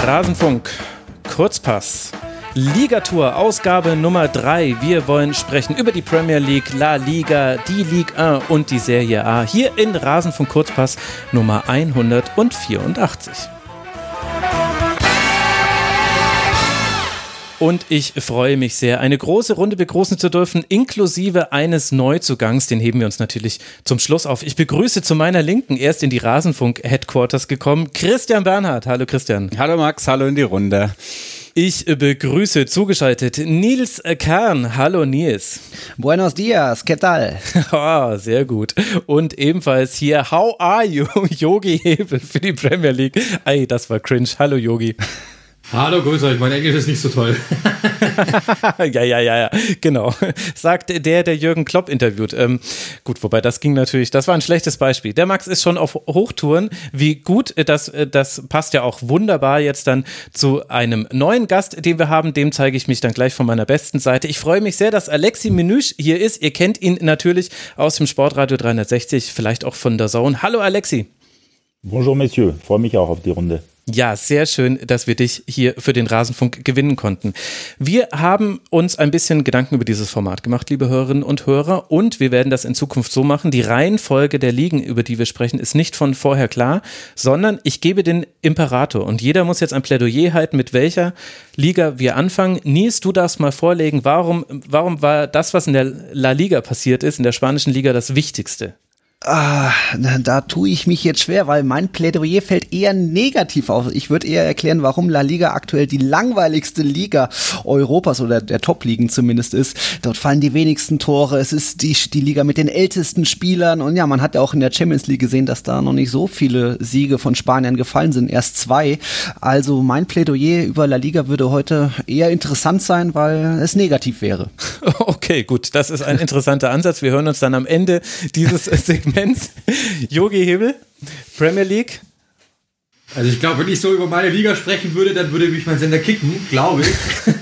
Rasenfunk, Kurzpass, Ligatour, Ausgabe Nummer 3. Wir wollen sprechen über die Premier League, La Liga, die Ligue 1 und die Serie A. Hier in Rasenfunk Kurzpass Nummer 184. Und ich freue mich sehr, eine große Runde begrüßen zu dürfen, inklusive eines Neuzugangs. Den heben wir uns natürlich zum Schluss auf. Ich begrüße zu meiner Linken, erst in die Rasenfunk-Headquarters gekommen, Christian Bernhard. Hallo Christian. Hallo Max, hallo in die Runde. Ich begrüße zugeschaltet Nils Kern. Hallo Nils. Buenos dias, ¿qué tal? Oh, sehr gut. Und ebenfalls hier, how are you, Yogi Hebel für die Premier League. Ey, das war cringe. Hallo Yogi. Hallo, grüß euch, mein Englisch ist nicht so toll. Ja, genau. Sagt der Jürgen Klopp interviewt. Gut, wobei das war ein schlechtes Beispiel. Der Max ist schon auf Hochtouren. Wie gut, das passt ja auch wunderbar jetzt dann zu einem neuen Gast, den wir haben. Dem zeige ich mich dann gleich von meiner besten Seite. Ich freue mich sehr, dass Alexi Menüsch hier ist. Ihr kennt ihn natürlich aus dem Sportradio 360, vielleicht auch von der DAZN. Hallo Alexi. Bonjour Messieurs, freue mich auch auf die Runde. Ja, sehr schön, dass wir dich hier für den Rasenfunk gewinnen konnten. Wir haben uns ein bisschen Gedanken über dieses Format gemacht, liebe Hörerinnen und Hörer, und wir werden das in Zukunft so machen. Die Reihenfolge der Ligen, über die wir sprechen, ist nicht von vorher klar, sondern ich gebe den Imperator und jeder muss jetzt ein Plädoyer halten, mit welcher Liga wir anfangen. Nils, du darfst mal vorlegen, warum war das, was in der La Liga passiert ist, in der spanischen Liga, das Wichtigste? Da tue ich mich jetzt schwer, weil mein Plädoyer fällt eher negativ auf. Ich würde eher erklären, warum La Liga aktuell die langweiligste Liga Europas oder der Top-Ligen zumindest ist. Dort fallen die wenigsten Tore, es ist die Liga mit den ältesten Spielern und ja, man hat ja auch in der Champions League gesehen, dass da noch nicht so viele Siege von Spaniern gefallen sind, erst 2. Also mein Plädoyer über La Liga würde heute eher interessant sein, weil es negativ wäre. Okay, gut, das ist ein interessanter Ansatz. Wir hören uns dann am Ende dieses Segments. Yogi Hebel, Premier League. Also ich glaube, wenn ich so über meine Liga sprechen würde, dann würde mich mein Sender kicken, glaube ich.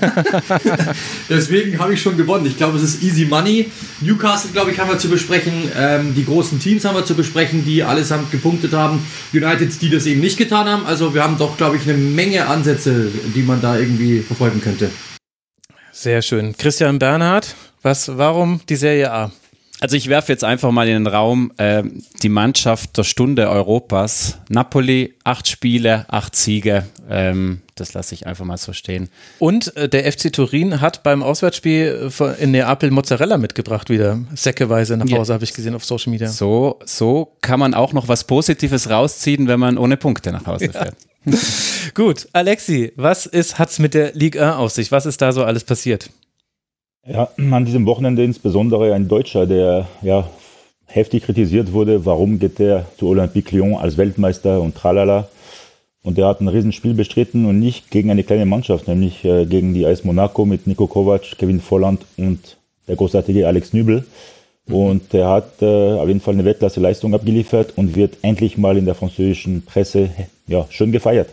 Deswegen habe ich schon gewonnen. Ich glaube, es ist easy money. Newcastle, glaube ich, haben wir zu besprechen. Die großen Teams haben wir zu besprechen, die allesamt gepunktet haben. United, die das eben nicht getan haben. Also wir haben doch, glaube ich, eine Menge Ansätze, die man da irgendwie verfolgen könnte. Sehr schön. Christian Bernhard, warum die Serie A? Also ich werfe jetzt einfach mal in den Raum die Mannschaft der Stunde Europas. Napoli, 8 Spiele, 8 Siege. Das lasse ich einfach mal so stehen. Und der FC Turin hat beim Auswärtsspiel in Neapel Mozzarella mitgebracht wieder. Säckeweise nach Hause, habe ich gesehen auf Social Media. So kann man auch noch was Positives rausziehen, wenn man ohne Punkte nach Hause fährt. Ja. Gut, Alexi, was hat's mit der Ligue 1 auf sich? Was ist da so alles passiert? Ja, an diesem Wochenende insbesondere ein Deutscher, der heftig kritisiert wurde, warum geht er zu Olympique Lyon als Weltmeister und tralala. Und der hat ein Riesenspiel bestritten und nicht gegen eine kleine Mannschaft, nämlich gegen die AS Monaco mit Nico Kovac, Kevin Volland und der großartige Alex Nübel. Und er hat auf jeden Fall eine Weltklasse-Leistung abgeliefert und wird endlich mal in der französischen Presse schön gefeiert.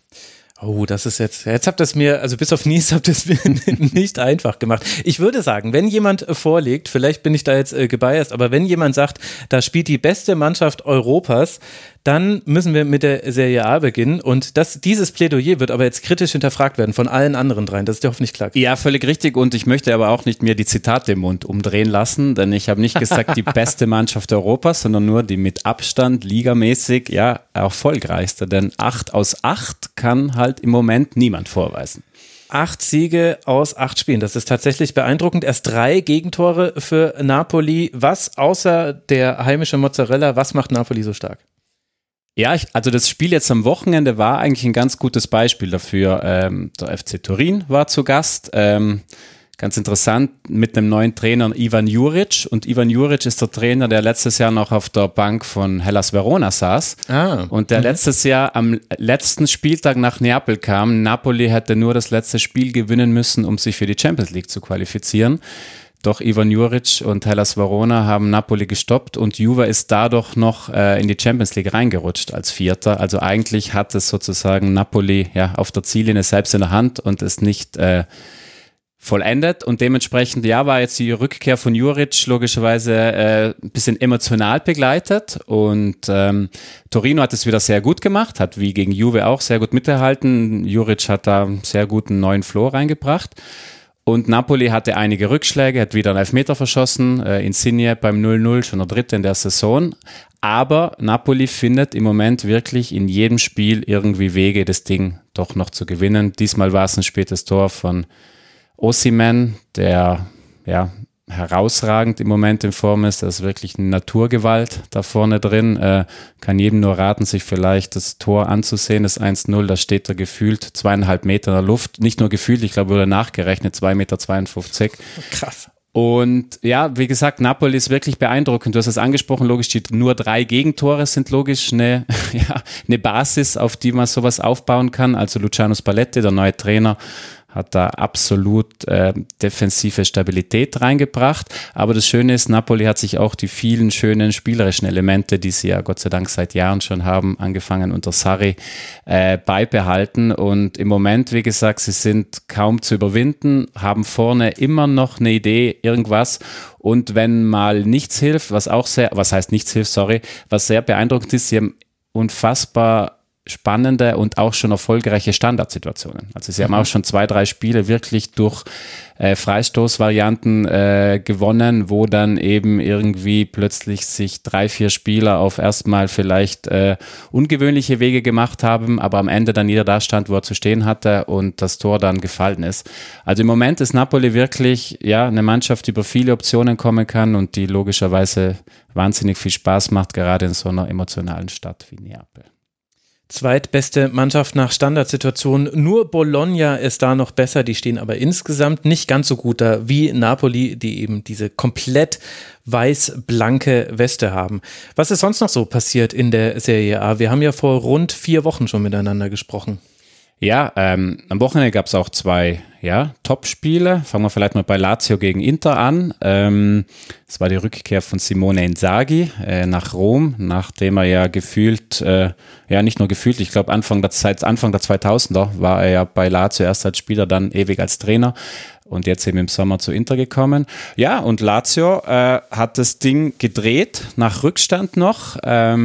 Oh, das ist jetzt habt ihr es mir, also bis auf Nies habt ihr es mir nicht einfach gemacht. Ich würde sagen, wenn jemand vorlegt, vielleicht bin ich da jetzt gebiased, aber wenn jemand sagt, da spielt die beste Mannschaft Europas, dann müssen wir mit der Serie A beginnen und dieses Plädoyer wird aber jetzt kritisch hinterfragt werden von allen anderen dreien, das ist dir hoffentlich klar. Ja, völlig richtig und ich möchte aber auch nicht mir die Zitate im Mund umdrehen lassen, denn ich habe nicht gesagt die beste Mannschaft Europas, sondern nur die mit Abstand ligamäßig erfolgreichste, denn 8 aus 8 kann halt im Moment niemand vorweisen. 8 Siege aus 8 Spielen, das ist tatsächlich beeindruckend. Erst 3 Gegentore für Napoli. Was außer der heimische Mozzarella, was macht Napoli so stark? Ja, also das Spiel jetzt am Wochenende war eigentlich ein ganz gutes Beispiel dafür. Der FC Turin war zu Gast. Ganz interessant, mit einem neuen Trainer Ivan Juric. Und Ivan Juric ist der Trainer, der letztes Jahr noch auf der Bank von Hellas Verona saß. Und der letztes Jahr am letzten Spieltag nach Neapel kam. Napoli hätte nur das letzte Spiel gewinnen müssen, um sich für die Champions League zu qualifizieren. Doch Ivan Juric und Hellas Verona haben Napoli gestoppt und Juve ist dadurch noch in die Champions League reingerutscht als Vierter. Also eigentlich hat es sozusagen Napoli auf der Ziellinie selbst in der Hand und ist nicht vollendet und dementsprechend, war jetzt die Rückkehr von Juric logischerweise ein bisschen emotional begleitet und Torino hat es wieder sehr gut gemacht, hat wie gegen Juve auch sehr gut mitgehalten. Juric hat da sehr guten neuen Flow reingebracht. Und Napoli hatte einige Rückschläge, hat wieder einen Elfmeter verschossen, Insigne beim 0-0, schon der dritte in der Saison. Aber Napoli findet im Moment wirklich in jedem Spiel irgendwie Wege, das Ding doch noch zu gewinnen. Diesmal war es ein spätes Tor von Osimhen, der herausragend im Moment in Form ist. Da ist wirklich eine Naturgewalt da vorne drin. Kann jedem nur raten, sich vielleicht das Tor anzusehen, das 1-0. Da steht er gefühlt 2,5 Meter in der Luft. Nicht nur gefühlt, ich glaube, wurde nachgerechnet, 2,52 Meter. Krass. Und wie gesagt, Napoli ist wirklich beeindruckend. Du hast es angesprochen, logisch, nur 3 Gegentore sind logisch eine Basis, auf die man sowas aufbauen kann. Also Luciano Spalletti, der neue Trainer, hat da absolut defensive Stabilität reingebracht. Aber das Schöne ist, Napoli hat sich auch die vielen schönen spielerischen Elemente, die sie ja Gott sei Dank seit Jahren schon haben, angefangen unter Sarri, beibehalten. Und im Moment, wie gesagt, sie sind kaum zu überwinden, haben vorne immer noch eine Idee, irgendwas. Und wenn mal nichts hilft, was sehr beeindruckend ist, sie haben unfassbar spannende und auch schon erfolgreiche Standardsituationen. Also sie haben auch schon 2-3 Spiele wirklich durch Freistoßvarianten gewonnen, wo dann eben irgendwie plötzlich sich 3-4 Spieler auf erstmal vielleicht ungewöhnliche Wege gemacht haben, aber am Ende dann jeder da stand, wo er zu stehen hatte und das Tor dann gefallen ist. Also im Moment ist Napoli wirklich eine Mannschaft, die über viele Optionen kommen kann und die logischerweise wahnsinnig viel Spaß macht, gerade in so einer emotionalen Stadt wie Neapel. Zweitbeste Mannschaft nach Standardsituation. Nur Bologna ist da noch besser. Die stehen aber insgesamt nicht ganz so gut da wie Napoli, die eben diese komplett weiß-blanke Weste haben. Was ist sonst noch so passiert in der Serie A? Wir haben ja vor rund 4 Wochen schon miteinander gesprochen. Ja, am Wochenende gab es auch 2 Top-Spiele. Fangen wir vielleicht mal bei Lazio gegen Inter an. Es war die Rückkehr von Simone Inzaghi nach Rom, nachdem er ja gefühlt, nicht nur gefühlt, ich glaube seit Anfang der 2000er war er ja bei Lazio erst als Spieler, dann ewig als Trainer und jetzt eben im Sommer zu Inter gekommen. Ja, und Lazio hat das Ding gedreht, nach Rückstand noch.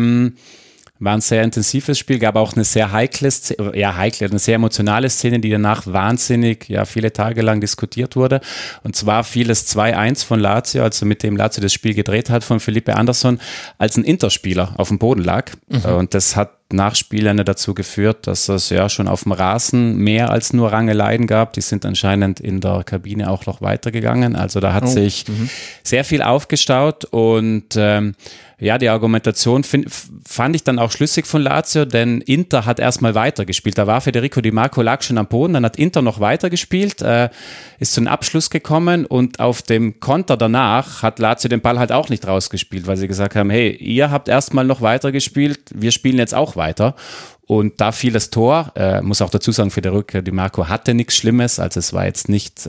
War ein sehr intensives Spiel, gab auch eine sehr eine sehr emotionale Szene, die danach wahnsinnig, viele Tage lang diskutiert wurde. Und zwar fiel es 2-1 von Lazio, also mit dem Lazio das Spiel gedreht hat, von Felipe Anderson, als ein Interspieler auf dem Boden lag. Und das hat nach Spielende dazu geführt, dass es schon auf dem Rasen mehr als nur Rangeleien gab. Die sind anscheinend in der Kabine auch noch weitergegangen. Also da hat sich sehr viel aufgestaut und die Argumentation fand ich dann auch schlüssig von Lazio, denn Inter hat erstmal weitergespielt. Da war Federico Di Marco, lag schon am Boden, dann hat Inter noch weitergespielt, ist zu einem Abschluss gekommen und auf dem Konter danach hat Lazio den Ball halt auch nicht rausgespielt, weil sie gesagt haben, hey, ihr habt erstmal noch weitergespielt, wir spielen jetzt auch weiter. Und da fiel das Tor, muss auch dazu sagen, Federico Di Marco hatte nichts Schlimmes, also es war jetzt nicht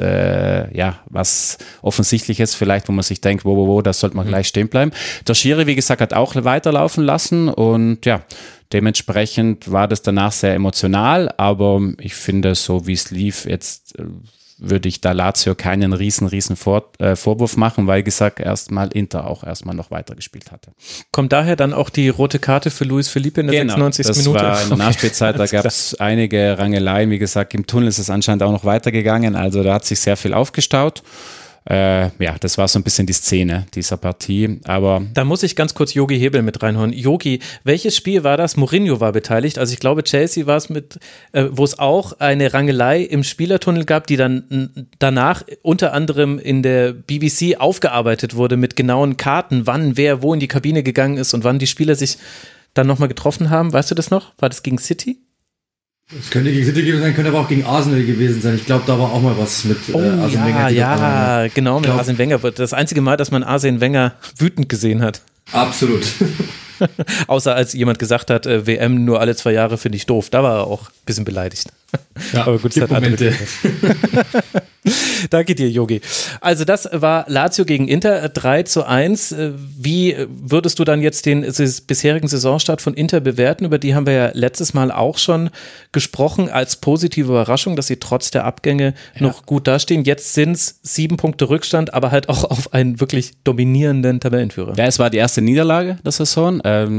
was Offensichtliches vielleicht, wo man sich denkt, da sollte man gleich stehen bleiben. Der Schiri, wie gesagt, hat auch weiterlaufen lassen und dementsprechend war das danach sehr emotional, aber ich finde, so wie es lief, jetzt würde ich da Lazio keinen riesen Vorwurf machen, weil gesagt, Inter auch erstmal noch weitergespielt hatte. Kommt daher dann auch die rote Karte für Luis Felipe in der 96. Minute? Das war in der Nachspielzeit, da gab es einige Rangeleien, wie gesagt, im Tunnel ist es anscheinend auch noch weitergegangen, also da hat sich sehr viel aufgestaut. Das war so ein bisschen die Szene dieser Partie, aber... Da muss ich ganz kurz Jogi Hebel mit reinhauen. Jogi, welches Spiel war das? Mourinho war beteiligt, also ich glaube Chelsea war es wo es auch eine Rangelei im Spielertunnel gab, die dann danach unter anderem in der BBC aufgearbeitet wurde mit genauen Karten, wann wer wo in die Kabine gegangen ist und wann die Spieler sich dann nochmal getroffen haben. Weißt du das noch? War das gegen City? Es könnte gegen City gewesen sein, könnte aber auch gegen Arsenal gewesen sein. Ich glaube, da war auch mal was mit Arsene Wenger. Genau, mit Arsene Wenger. Das einzige Mal, dass man Arsene Wenger wütend gesehen hat. Absolut. Außer als jemand gesagt hat, WM nur alle 2 Jahre finde ich doof. Da war er auch ein bisschen beleidigt. Ja, aber gut, es hat Momente. Danke dir, Jogi. Also das war Lazio gegen Inter 3:1. Wie würdest du dann jetzt den bisherigen Saisonstart von Inter bewerten? Über die haben wir ja letztes Mal auch schon gesprochen, als positive Überraschung, dass sie trotz der Abgänge noch gut dastehen. Jetzt sind es 7 Punkte Rückstand, aber halt auch auf einen wirklich dominierenden Tabellenführer. Ja, es war die erste Niederlage der Saison.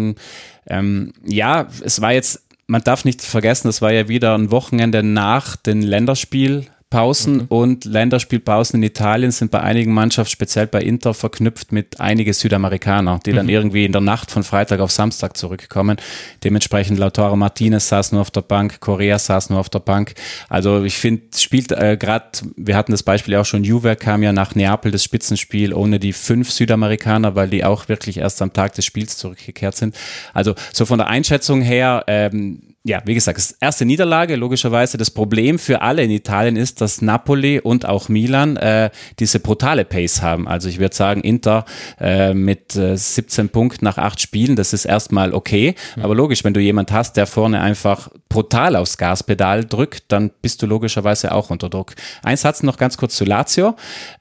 Ja, es war jetzt, man darf nicht vergessen, das war ja wieder ein Wochenende nach den Länderspielpausen und Länderspielpausen in Italien sind bei einigen Mannschaften, speziell bei Inter, verknüpft mit einigen Südamerikaner, die dann irgendwie in der Nacht von Freitag auf Samstag zurückkommen. Dementsprechend Lautaro Martinez saß nur auf der Bank, Correa saß nur auf der Bank. Also ich finde, spielt gerade, wir hatten das Beispiel ja auch schon, Juve kam ja nach Neapel, das Spitzenspiel, ohne die 5 Südamerikaner, weil die auch wirklich erst am Tag des Spiels zurückgekehrt sind. Also so von der Einschätzung her, ja, wie gesagt, das erste Niederlage, logischerweise. Das Problem für alle in Italien ist, dass Napoli und auch Milan diese brutale Pace haben. Also ich würde sagen, Inter mit 17 Punkten nach 8 Spielen, das ist erstmal okay. Aber logisch, wenn du jemand hast, der vorne einfach brutal aufs Gaspedal drückt, dann bist du logischerweise auch unter Druck. Ein Satz noch ganz kurz zu Lazio.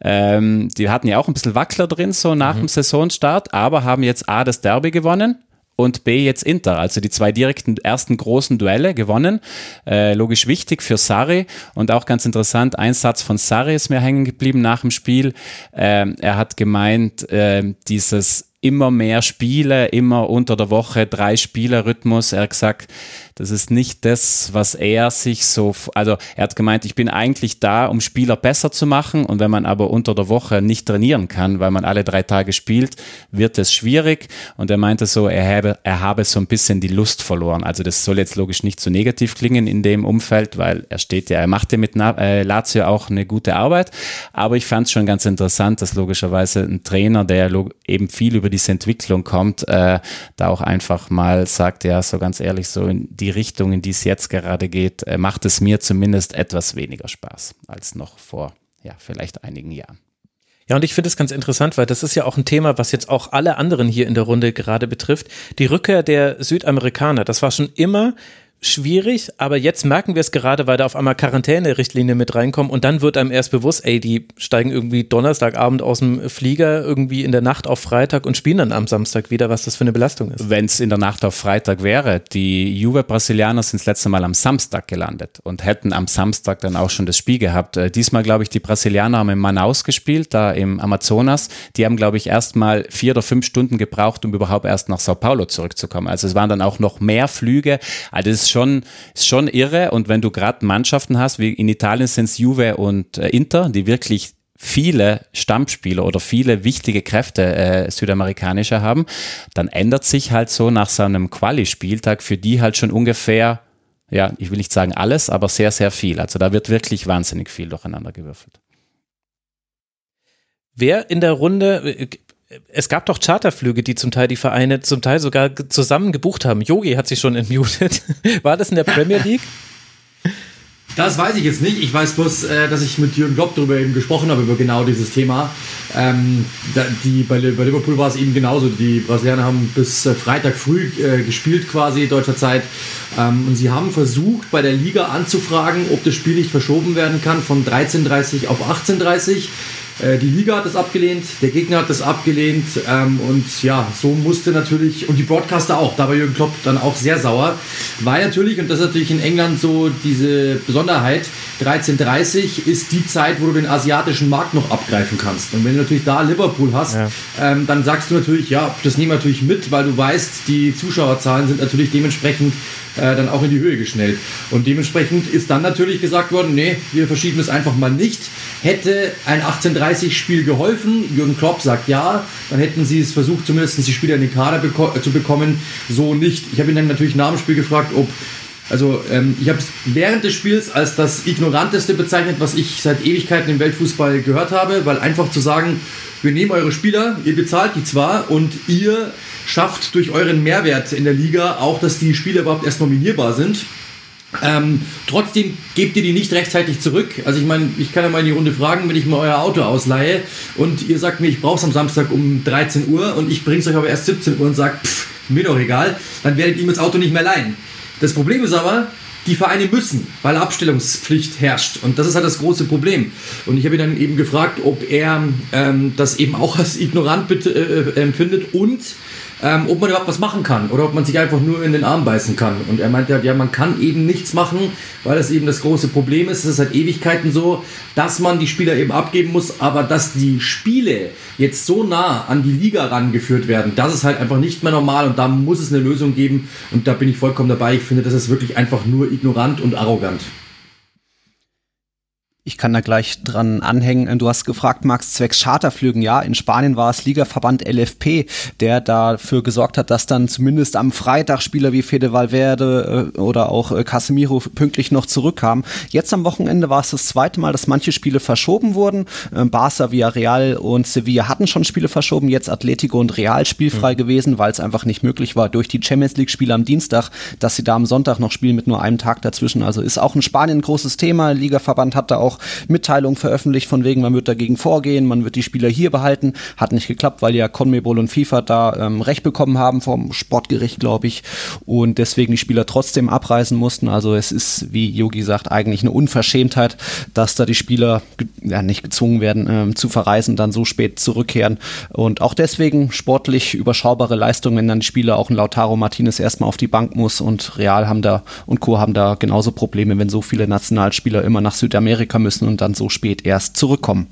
Die hatten ja auch ein bisschen Wackler drin, so nach dem Saisonstart, aber haben jetzt A, das Derby gewonnen. Und B, jetzt Inter, also die 2 direkten ersten großen Duelle gewonnen. Logisch wichtig für Sarri und auch ganz interessant, ein Satz von Sarri ist mir hängen geblieben nach dem Spiel. Er hat gemeint, dieses immer mehr Spiele, immer unter der Woche 3 Spieler-Rhythmus. Er hat gesagt, das ist nicht das, was er sich so, also er hat gemeint, ich bin eigentlich da, um Spieler besser zu machen und wenn man aber unter der Woche nicht trainieren kann, weil man alle 3 Tage spielt, wird es schwierig und er meinte so, er habe so ein bisschen die Lust verloren. Also das soll jetzt logisch nicht so negativ klingen in dem Umfeld, weil er machte mit Lazio auch eine gute Arbeit, aber ich fand es schon ganz interessant, dass logischerweise ein Trainer, der eben viel über diese Entwicklung kommt, da auch einfach mal sagt, ja, so ganz ehrlich, so in die Richtung, in die es jetzt gerade geht, macht es mir zumindest etwas weniger Spaß als noch vor, ja, vielleicht einigen Jahren. Ja, und ich finde es ganz interessant, weil das ist ja auch ein Thema, was jetzt auch alle anderen hier in der Runde gerade betrifft. Die Rückkehr der Südamerikaner, das war schon immer schwierig, aber jetzt merken wir es gerade, weil da auf einmal Quarantäne-Richtlinien mit reinkommen und dann wird einem erst bewusst, die steigen irgendwie Donnerstagabend aus dem Flieger irgendwie in der Nacht auf Freitag und spielen dann am Samstag wieder, was das für eine Belastung ist. Wenn es in der Nacht auf Freitag wäre, die Juve-Brasilianer sind das letzte Mal am Samstag gelandet und hätten am Samstag dann auch schon das Spiel gehabt. Diesmal, glaube ich, die Brasilianer haben in Manaus gespielt, da im Amazonas. Die haben, glaube ich, erst mal 4 oder 5 Stunden gebraucht, um überhaupt erst nach Sao Paulo zurückzukommen. Also es waren dann auch noch mehr Flüge. Also das ist schon irre und wenn du gerade Mannschaften hast, wie in Italien sind es Juve und Inter, die wirklich viele Stammspieler oder viele wichtige Kräfte südamerikanischer haben, dann ändert sich halt so nach so einem Quali-Spieltag für die halt schon ungefähr, ja, ich will nicht sagen alles, aber sehr, sehr viel. Also da wird wirklich wahnsinnig viel durcheinander gewürfelt. Wer in der Runde... Es gab doch Charterflüge, die zum Teil die Vereine zum Teil sogar zusammen gebucht haben. Jogi hat sich schon entmutet. War das in der Premier League? Das weiß ich jetzt nicht. Ich weiß bloß, dass ich mit Jürgen Klopp darüber eben gesprochen habe, über genau dieses Thema. Bei Liverpool war es eben genauso. Die Brasilianer haben bis Freitag früh gespielt quasi, deutscher Zeit. Und sie haben versucht, bei der Liga anzufragen, ob das Spiel nicht verschoben werden kann von 13:30 auf 18:30. Die Liga hat das abgelehnt, der Gegner hat das abgelehnt und ja, so musste natürlich, und die Broadcaster auch, da war Jürgen Klopp dann auch sehr sauer, weil natürlich, und das ist natürlich in England so diese Besonderheit, 13:30 ist die Zeit, wo du den asiatischen Markt noch abgreifen kannst. Und wenn du natürlich da Liverpool hast, dann sagst du natürlich, ja, das nehmen wir natürlich mit, weil du weißt, die Zuschauerzahlen sind natürlich dementsprechend dann auch in die Höhe geschnellt. Und dementsprechend ist dann natürlich gesagt worden, nee, wir verschieben es einfach mal nicht. Hätte ein 18:30-Spiel geholfen, Jürgen Klopp sagt ja, dann hätten sie es versucht, zumindest die Spieler in den Kader zu bekommen, so nicht. Ich habe ihn dann natürlich nach dem Spiel gefragt, ich habe es während des Spiels als das Ignoranteste bezeichnet, was ich seit Ewigkeiten im Weltfußball gehört habe, weil einfach zu sagen, wir nehmen eure Spieler, ihr bezahlt die zwar und ihr schafft durch euren Mehrwert in der Liga auch, dass die Spieler überhaupt erst nominierbar sind. Trotzdem gebt ihr die nicht rechtzeitig zurück. Also ich meine, ich kann ja mal in die Runde fragen, wenn ich mal euer Auto ausleihe und ihr sagt mir, ich brauche es am Samstag um 13 Uhr und ich bringe es euch aber erst 17 Uhr und sage, mir doch egal, dann werdet ihr ihm das Auto nicht mehr leihen. Das Problem ist aber, die Vereine müssen, weil Abstellungspflicht herrscht. Und das ist halt das große Problem. Und ich habe ihn dann eben gefragt, ob er das eben auch als ignorant empfindet und ob man überhaupt was machen kann oder ob man sich einfach nur in den Arm beißen kann. Und er meinte, ja, man kann eben nichts machen, weil das eben das große Problem ist. Es ist seit Ewigkeiten so, dass man die Spieler eben abgeben muss, aber dass die Spiele jetzt so nah an die Liga rangeführt werden, das ist halt einfach nicht mehr normal und da muss es eine Lösung geben und da bin ich vollkommen dabei. Ich finde, das ist wirklich einfach nur ignorant und arrogant. Ich kann da gleich dran anhängen. Du hast gefragt, Max, zwecks Charterflügen. Ja, in Spanien war es Ligaverband LFP, der dafür gesorgt hat, dass dann zumindest am Freitag Spieler wie Fede Valverde oder auch Casemiro pünktlich noch zurückkamen. Jetzt am Wochenende war es das zweite Mal, dass manche Spiele verschoben wurden. Barca, Villarreal und Sevilla hatten schon Spiele verschoben. Jetzt Atletico und Real spielfrei gewesen, weil es einfach nicht möglich war durch die Champions-League-Spiele am Dienstag, dass sie da am Sonntag noch spielen mit nur einem Tag dazwischen. Also ist auch in Spanien ein großes Thema. Ligaverband hat da auch Mitteilungen veröffentlicht von wegen, man wird dagegen vorgehen, man wird die Spieler hier behalten. Hat nicht geklappt, weil ja CONMEBOL und FIFA da Recht bekommen haben vom Sportgericht, glaube ich, und deswegen die Spieler trotzdem abreisen mussten. Also es ist, wie Yogi sagt, eigentlich eine Unverschämtheit, dass da die Spieler nicht gezwungen werden zu verreisen, dann so spät zurückkehren. Und auch deswegen sportlich überschaubare Leistungen, wenn dann die Spieler, auch ein Lautaro Martinez erstmal auf die Bank muss und Real haben da und Co. haben da genauso Probleme, wenn so viele Nationalspieler immer nach Südamerika müssen und dann so spät erst zurückkommen.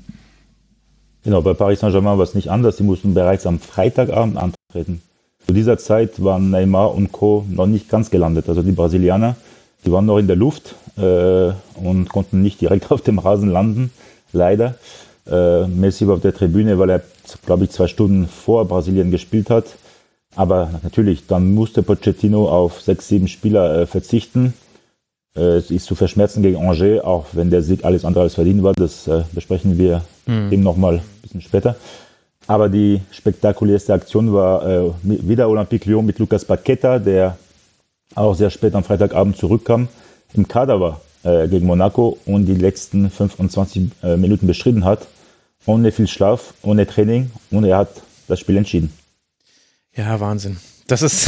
Genau, bei Paris Saint-Germain war es nicht anders. Sie mussten bereits am Freitagabend antreten. Zu dieser Zeit waren Neymar und Co. noch nicht ganz gelandet. Also die Brasilianer, die waren noch in der Luft und konnten nicht direkt auf dem Rasen landen, leider. Messi war auf der Tribüne, weil er, glaube ich, 2 Stunden vor Brasilien gespielt hat. Aber natürlich, dann musste Pochettino auf 6, 7 Spieler verzichten. Es ist zu verschmerzen gegen Angers, auch wenn der Sieg alles andere als verdient war. Das besprechen wir eben nochmal ein bisschen später. Aber die spektakulärste Aktion war wieder Olympique Lyon mit Lucas Paqueta, der auch sehr spät am Freitagabend zurückkam, im Kader war gegen Monaco und die letzten 25 Minuten bestritten hat, ohne viel Schlaf, ohne Training, und er hat das Spiel entschieden. Ja, Wahnsinn. Das ist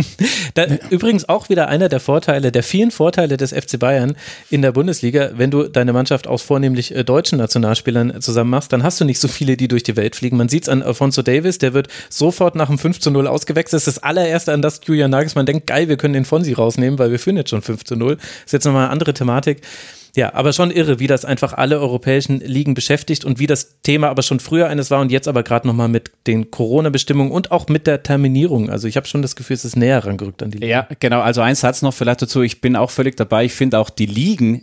übrigens auch wieder einer der Vorteile, der vielen Vorteile des FC Bayern in der Bundesliga. Wenn du deine Mannschaft aus vornehmlich deutschen Nationalspielern zusammen machst, dann hast du nicht so viele, die durch die Welt fliegen. Man sieht es an Alphonso Davies, der wird sofort nach dem 5:0 ausgewechselt. Das ist das allererste, an das Julian Nagelsmann denkt, geil, wir können den Fonsi rausnehmen, weil wir führen jetzt schon 5:0. Das ist jetzt nochmal eine andere Thematik. Ja, aber schon irre, wie das einfach alle europäischen Ligen beschäftigt und wie das Thema aber schon früher eines war und jetzt aber gerade nochmal mit den Corona-Bestimmungen und auch mit der Terminierung. Also ich habe schon das Gefühl, es ist näher rangerückt an die Ligen. Ja, genau. Also ein Satz noch vielleicht dazu. Ich bin auch völlig dabei. Ich finde auch die Ligen,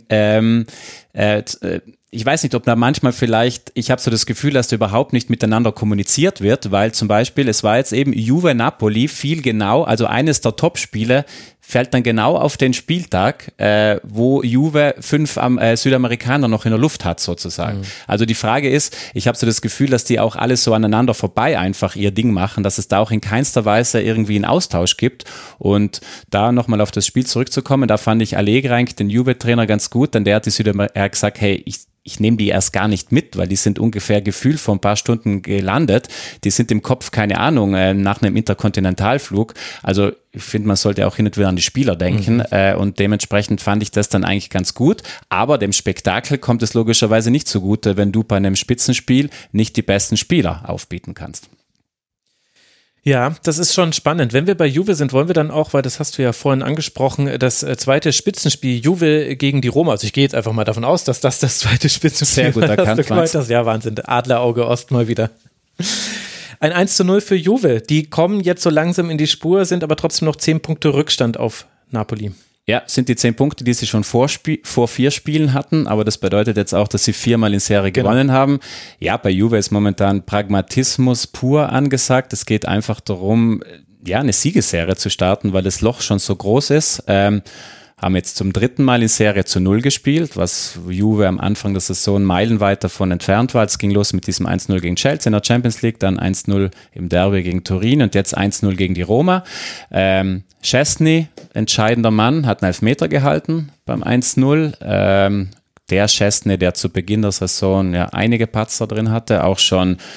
ich weiß nicht, ob da manchmal vielleicht, ich habe so das Gefühl, dass da überhaupt nicht miteinander kommuniziert wird, weil zum Beispiel, es war jetzt eben Juve-Napoli viel genau, also eines der Top-Spiele fällt dann genau auf den Spieltag, wo Juve 5 Südamerikaner noch in der Luft hat sozusagen. Also die Frage ist, ich habe so das Gefühl, dass die auch alles so aneinander vorbei einfach ihr Ding machen, dass es da auch in keinster Weise irgendwie einen Austausch gibt. Und da nochmal auf das Spiel zurückzukommen, da fand ich Allegri eigentlich, den Juve-Trainer, ganz gut, denn der hat er hat gesagt, hey, ich nehme die erst gar nicht mit, weil die sind ungefähr gefühlt vor ein paar Stunden gelandet. Die sind im Kopf, keine Ahnung, nach einem Interkontinentalflug. Also ich finde, man sollte auch hin und wieder an die Spieler denken und dementsprechend fand ich das dann eigentlich ganz gut. Aber dem Spektakel kommt es logischerweise nicht zugute, wenn du bei einem Spitzenspiel nicht die besten Spieler aufbieten kannst. Ja, das ist schon spannend. Wenn wir bei Juve sind, wollen wir dann auch, weil das hast du ja vorhin angesprochen, das zweite Spitzenspiel Juve gegen die Roma. Also ich gehe jetzt einfach mal davon aus, dass das zweite Spitzenspiel ist. Sehr gut erkannt, Max. Ja, Wahnsinn. Adlerauge Ost mal wieder. Ein 1:0 für Juve. Die kommen jetzt so langsam in die Spur, sind aber trotzdem noch 10 Punkte Rückstand auf Napoli. Ja, sind die 10 Punkte, die sie schon vor 4 Spielen hatten, aber das bedeutet jetzt auch, dass sie 4-mal in Serie gewonnen haben. Ja, bei Juve ist momentan Pragmatismus pur angesagt. Es geht einfach darum, ja, eine Siegesserie zu starten, weil das Loch schon so groß ist. Haben jetzt zum 3. Mal in Serie zu 0 gespielt, was Juve am Anfang der Saison meilenweit davon entfernt war. Es ging los mit diesem 1:0 gegen Chelsea in der Champions League, dann 1:0 im Derby gegen Turin und jetzt 1:0 gegen die Roma. Szczęsny, entscheidender Mann, hat einen Elfmeter gehalten beim 1:0. Der Szczęsny, der zu Beginn der Saison ja einige Patzer drin hatte, auch schon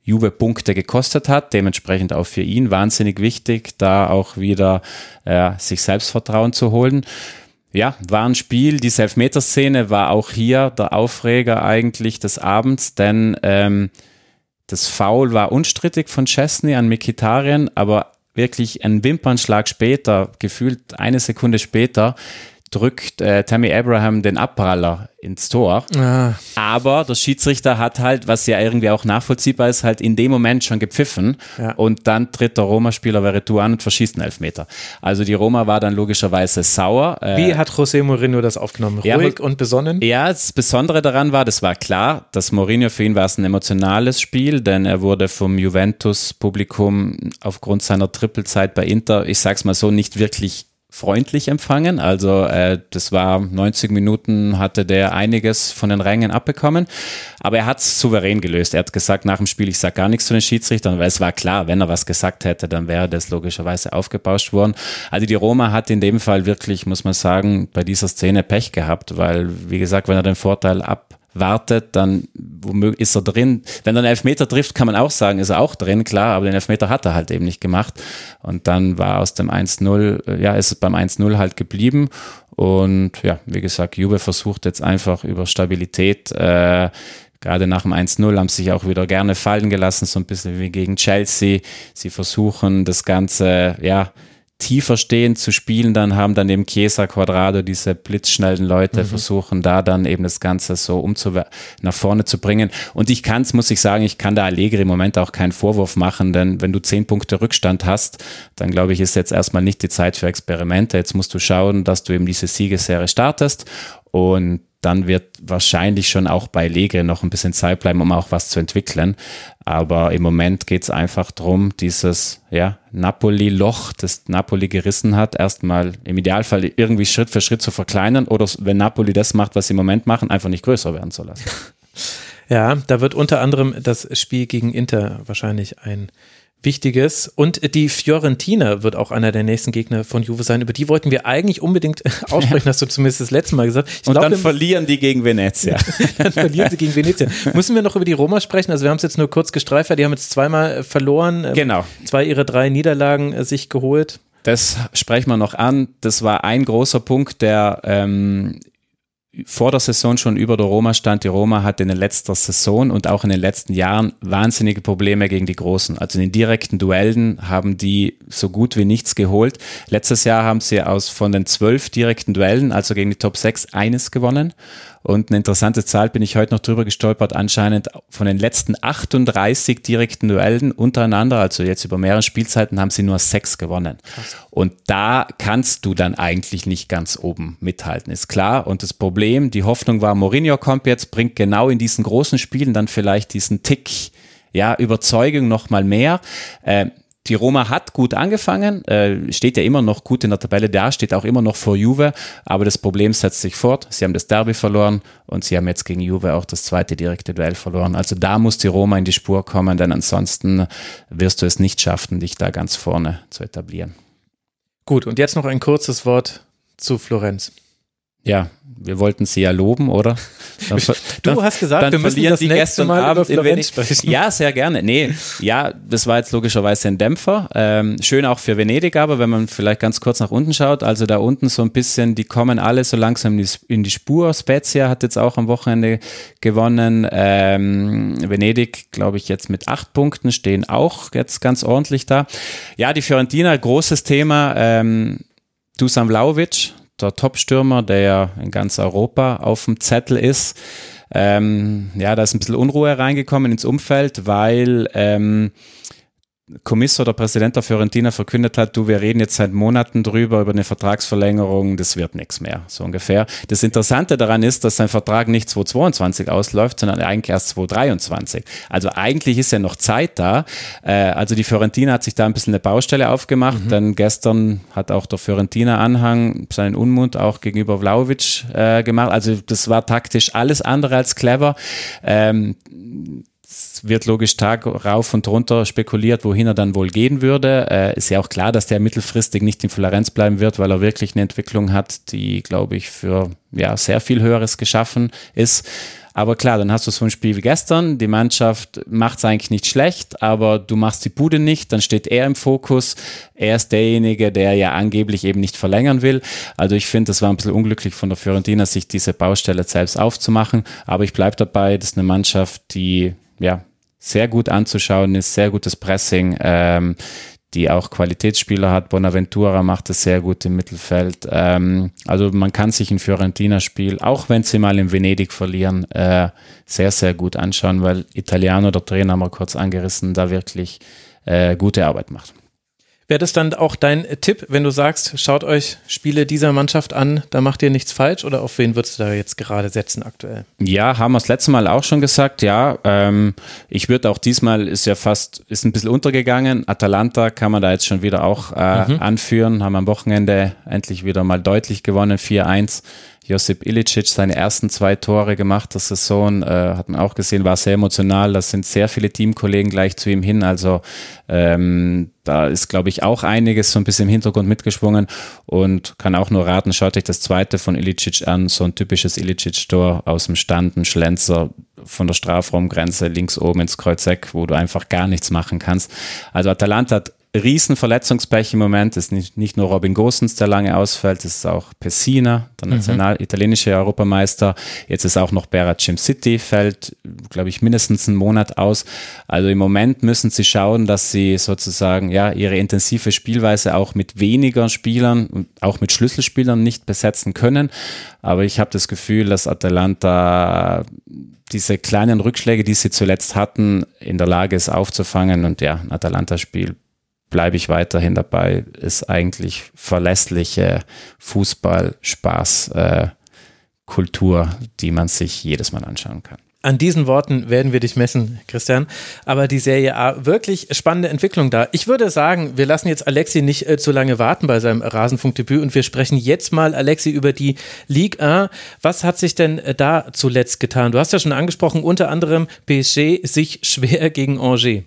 Juve Punkte gekostet hat, dementsprechend auch für ihn wahnsinnig wichtig, da auch wieder sich Selbstvertrauen zu holen. Ja, war ein Spiel, diese Elfmeterszene war auch hier der Aufreger eigentlich des Abends, denn das Foul war unstrittig von Szczęsny an Mkhitaryan, aber wirklich ein Wimpernschlag später, gefühlt eine Sekunde später, drückt Tammy Abraham den Abpraller ins Tor. Aber der Schiedsrichter hat halt, was ja irgendwie auch nachvollziehbar ist, halt in dem Moment schon gepfiffen und dann tritt der Roma-Spieler Veretout an und verschießt einen Elfmeter. Also die Roma war dann logischerweise sauer. Wie hat José Mourinho das aufgenommen? Ruhig und besonnen? Ja, das Besondere daran war, das war klar, dass Mourinho, für ihn war es ein emotionales Spiel, denn er wurde vom Juventus-Publikum aufgrund seiner Trippelzeit bei Inter, ich sag's mal so, nicht wirklich freundlich empfangen, also das war 90 Minuten, hatte der einiges von den Rängen abbekommen, aber er hat es souverän gelöst. Er hat gesagt nach dem Spiel, ich sage gar nichts zu den Schiedsrichtern, weil es war klar, wenn er was gesagt hätte, dann wäre das logischerweise aufgebauscht worden. Also die Roma hat in dem Fall wirklich, muss man sagen, bei dieser Szene Pech gehabt, weil, wie gesagt, wenn er den Vorteil abwartet, dann ist er drin. Wenn er einen Elfmeter trifft, kann man auch sagen, ist er auch drin, klar, aber den Elfmeter hat er halt eben nicht gemacht. Und dann war aus dem 1-0, ist es beim 1-0 halt geblieben. Und ja, wie gesagt, Juve versucht jetzt einfach über Stabilität, gerade nach dem 1-0 haben sie sich auch wieder gerne fallen gelassen, so ein bisschen wie gegen Chelsea. Sie versuchen das Ganze, tiefer stehend zu spielen, dann haben dann eben Chiesa, Quadrado, diese blitzschnellen Leute versuchen da dann eben das Ganze so nach vorne zu bringen. Und ich kann da Allegri im Moment auch keinen Vorwurf machen, denn wenn du 10 Punkte Rückstand hast, dann glaube ich, ist jetzt erstmal nicht die Zeit für Experimente. Jetzt musst du schauen, dass du eben diese Siegesserie startest und dann wird wahrscheinlich schon auch bei Allegri noch ein bisschen Zeit bleiben, um auch was zu entwickeln. Aber im Moment geht es einfach darum, dieses Napoli-Loch, das Napoli gerissen hat, erstmal im Idealfall irgendwie Schritt für Schritt zu verkleinern oder wenn Napoli das macht, was sie im Moment machen, einfach nicht größer werden zu lassen. Ja, da wird unter anderem das Spiel gegen Inter wahrscheinlich ein wichtiges. Und die Fiorentina wird auch einer der nächsten Gegner von Juve sein. Über die wollten wir eigentlich unbedingt aussprechen, hast du zumindest das letzte Mal gesagt. Dann verlieren die gegen Venezia. Dann verlieren sie gegen Venezia. Müssen wir noch über die Roma sprechen? Also wir haben es jetzt nur kurz gestreift, die haben jetzt zweimal verloren. Genau. 2 ihrer 3 Niederlagen sich geholt. Das sprechen wir noch an. Das war ein großer Punkt, der vor der Saison schon über der Roma stand. Die Roma hat in der letzten Saison und auch in den letzten Jahren wahnsinnige Probleme gegen die Großen. Also in den direkten Duellen haben die so gut wie nichts geholt. Letztes Jahr haben sie von den 12 direkten Duellen, also gegen die Top 6, eines gewonnen. Und eine interessante Zahl, bin ich heute noch drüber gestolpert, anscheinend von den letzten 38 direkten Duellen untereinander, also jetzt über mehrere Spielzeiten, haben sie nur 6 gewonnen. Krass. Und da kannst du dann eigentlich nicht ganz oben mithalten, ist klar. Und das Problem, die Hoffnung war, Mourinho kommt jetzt, bringt genau in diesen großen Spielen dann vielleicht diesen Tick, Überzeugung noch mal mehr. Die Roma hat gut angefangen, steht ja immer noch gut in der Tabelle da, steht auch immer noch vor Juve, aber das Problem setzt sich fort. Sie haben das Derby verloren und sie haben jetzt gegen Juve auch das zweite direkte Duell verloren. Also da muss die Roma in die Spur kommen, denn ansonsten wirst du es nicht schaffen, dich da ganz vorne zu etablieren. Gut, und jetzt noch ein kurzes Wort zu Florenz. Ja, wir wollten sie ja loben, oder? Du hast gesagt, wir müssen das nächste Mal über Florenz sprechen. Ja, sehr gerne. Das war jetzt logischerweise ein Dämpfer. Schön auch für Venedig, aber wenn man vielleicht ganz kurz nach unten schaut, also da unten so ein bisschen, die kommen alle so langsam in die Spur. Spezia hat jetzt auch am Wochenende gewonnen. Venedig, glaube ich, jetzt mit 8 Punkten, stehen auch jetzt ganz ordentlich da. Ja, die Fiorentina, großes Thema. Dusan Vlahovic, der Top-Stürmer, der ja in ganz Europa auf dem Zettel ist. Da ist ein bisschen Unruhe reingekommen ins Umfeld, weil Commisso, der Präsident der Fiorentina, verkündet hat, wir reden jetzt seit Monaten drüber, über eine Vertragsverlängerung, das wird nichts mehr, so ungefähr. Das Interessante daran ist, dass sein Vertrag nicht 2022 ausläuft, sondern eigentlich erst 2023. Also eigentlich ist ja noch Zeit da. Also die Fiorentina hat sich da ein bisschen eine Baustelle aufgemacht, denn gestern hat auch der Fiorentina-Anhang seinen Unmut auch gegenüber Vlahovic gemacht. Also das war taktisch alles andere als clever. Es wird logisch Tag rauf und runter spekuliert, wohin er dann wohl gehen würde. Ist ja auch klar, dass der mittelfristig nicht in Florenz bleiben wird, weil er wirklich eine Entwicklung hat, die, glaube ich, für sehr viel Höheres geschaffen ist. Aber klar, dann hast du so ein Spiel wie gestern, die Mannschaft macht es eigentlich nicht schlecht, aber du machst die Bude nicht, dann steht er im Fokus, er ist derjenige, der ja angeblich eben nicht verlängern will. Also ich finde, das war ein bisschen unglücklich von der Fiorentina, sich diese Baustelle selbst aufzumachen, aber ich bleibe dabei, das ist eine Mannschaft, die sehr gut anzuschauen ist, sehr gutes Pressing, die auch Qualitätsspieler hat. Bonaventura macht es sehr gut im Mittelfeld. Also man kann sich ein Fiorentina-Spiel, auch wenn sie mal in Venedig verlieren, sehr, sehr gut anschauen, weil Italiano, der Trainer, haben wir kurz angerissen, da wirklich gute Arbeit macht. Wäre das dann auch dein Tipp, wenn du sagst, schaut euch Spiele dieser Mannschaft an, da macht ihr nichts falsch, oder auf wen würdest du da jetzt gerade setzen aktuell? Ja, haben wir das letzte Mal auch schon gesagt, ja. Ich würde auch diesmal, ist ein bisschen untergegangen. Atalanta kann man da jetzt schon wieder auch anführen, haben am Wochenende endlich wieder mal deutlich gewonnen, 4-1. Josip Ilicic seine ersten 2 Tore gemacht der Saison, hat man auch gesehen, war sehr emotional, da sind sehr viele Teamkollegen gleich zu ihm hin, also da ist, glaube ich, auch einiges so ein bisschen im Hintergrund mitgeschwungen und kann auch nur raten, schaut euch das zweite von Ilicic an, so ein typisches Ilicic-Tor aus dem Stand, ein Schlenzer von der Strafraumgrenze links oben ins Kreuzeck, wo du einfach gar nichts machen kannst. Also Atalanta hat riesen Verletzungspech im Moment, ist nicht nur Robin Gosens, der lange ausfällt, es ist auch Pessina, der italienische Europameister, jetzt ist auch noch Berat City, fällt, glaube ich, mindestens einen Monat aus. Also im Moment müssen sie schauen, dass sie sozusagen ihre intensive Spielweise auch mit weniger Spielern und auch mit Schlüsselspielern nicht besetzen können. Aber ich habe das Gefühl, dass Atalanta diese kleinen Rückschläge, die sie zuletzt hatten, in der Lage ist aufzufangen und ein Atalanta-Spiel bleibe ich weiterhin dabei, ist eigentlich verlässliche Fußball-Spaß-Kultur, die man sich jedes Mal anschauen kann. An diesen Worten werden wir dich messen, Christian. Aber die Serie A, wirklich spannende Entwicklung da. Ich würde sagen, wir lassen jetzt Alexi nicht zu lange warten bei seinem Rasenfunkdebüt und wir sprechen jetzt mal, Alexi, über die Ligue 1. Was hat sich denn da zuletzt getan? Du hast ja schon angesprochen, unter anderem PSG sich schwer gegen Angers.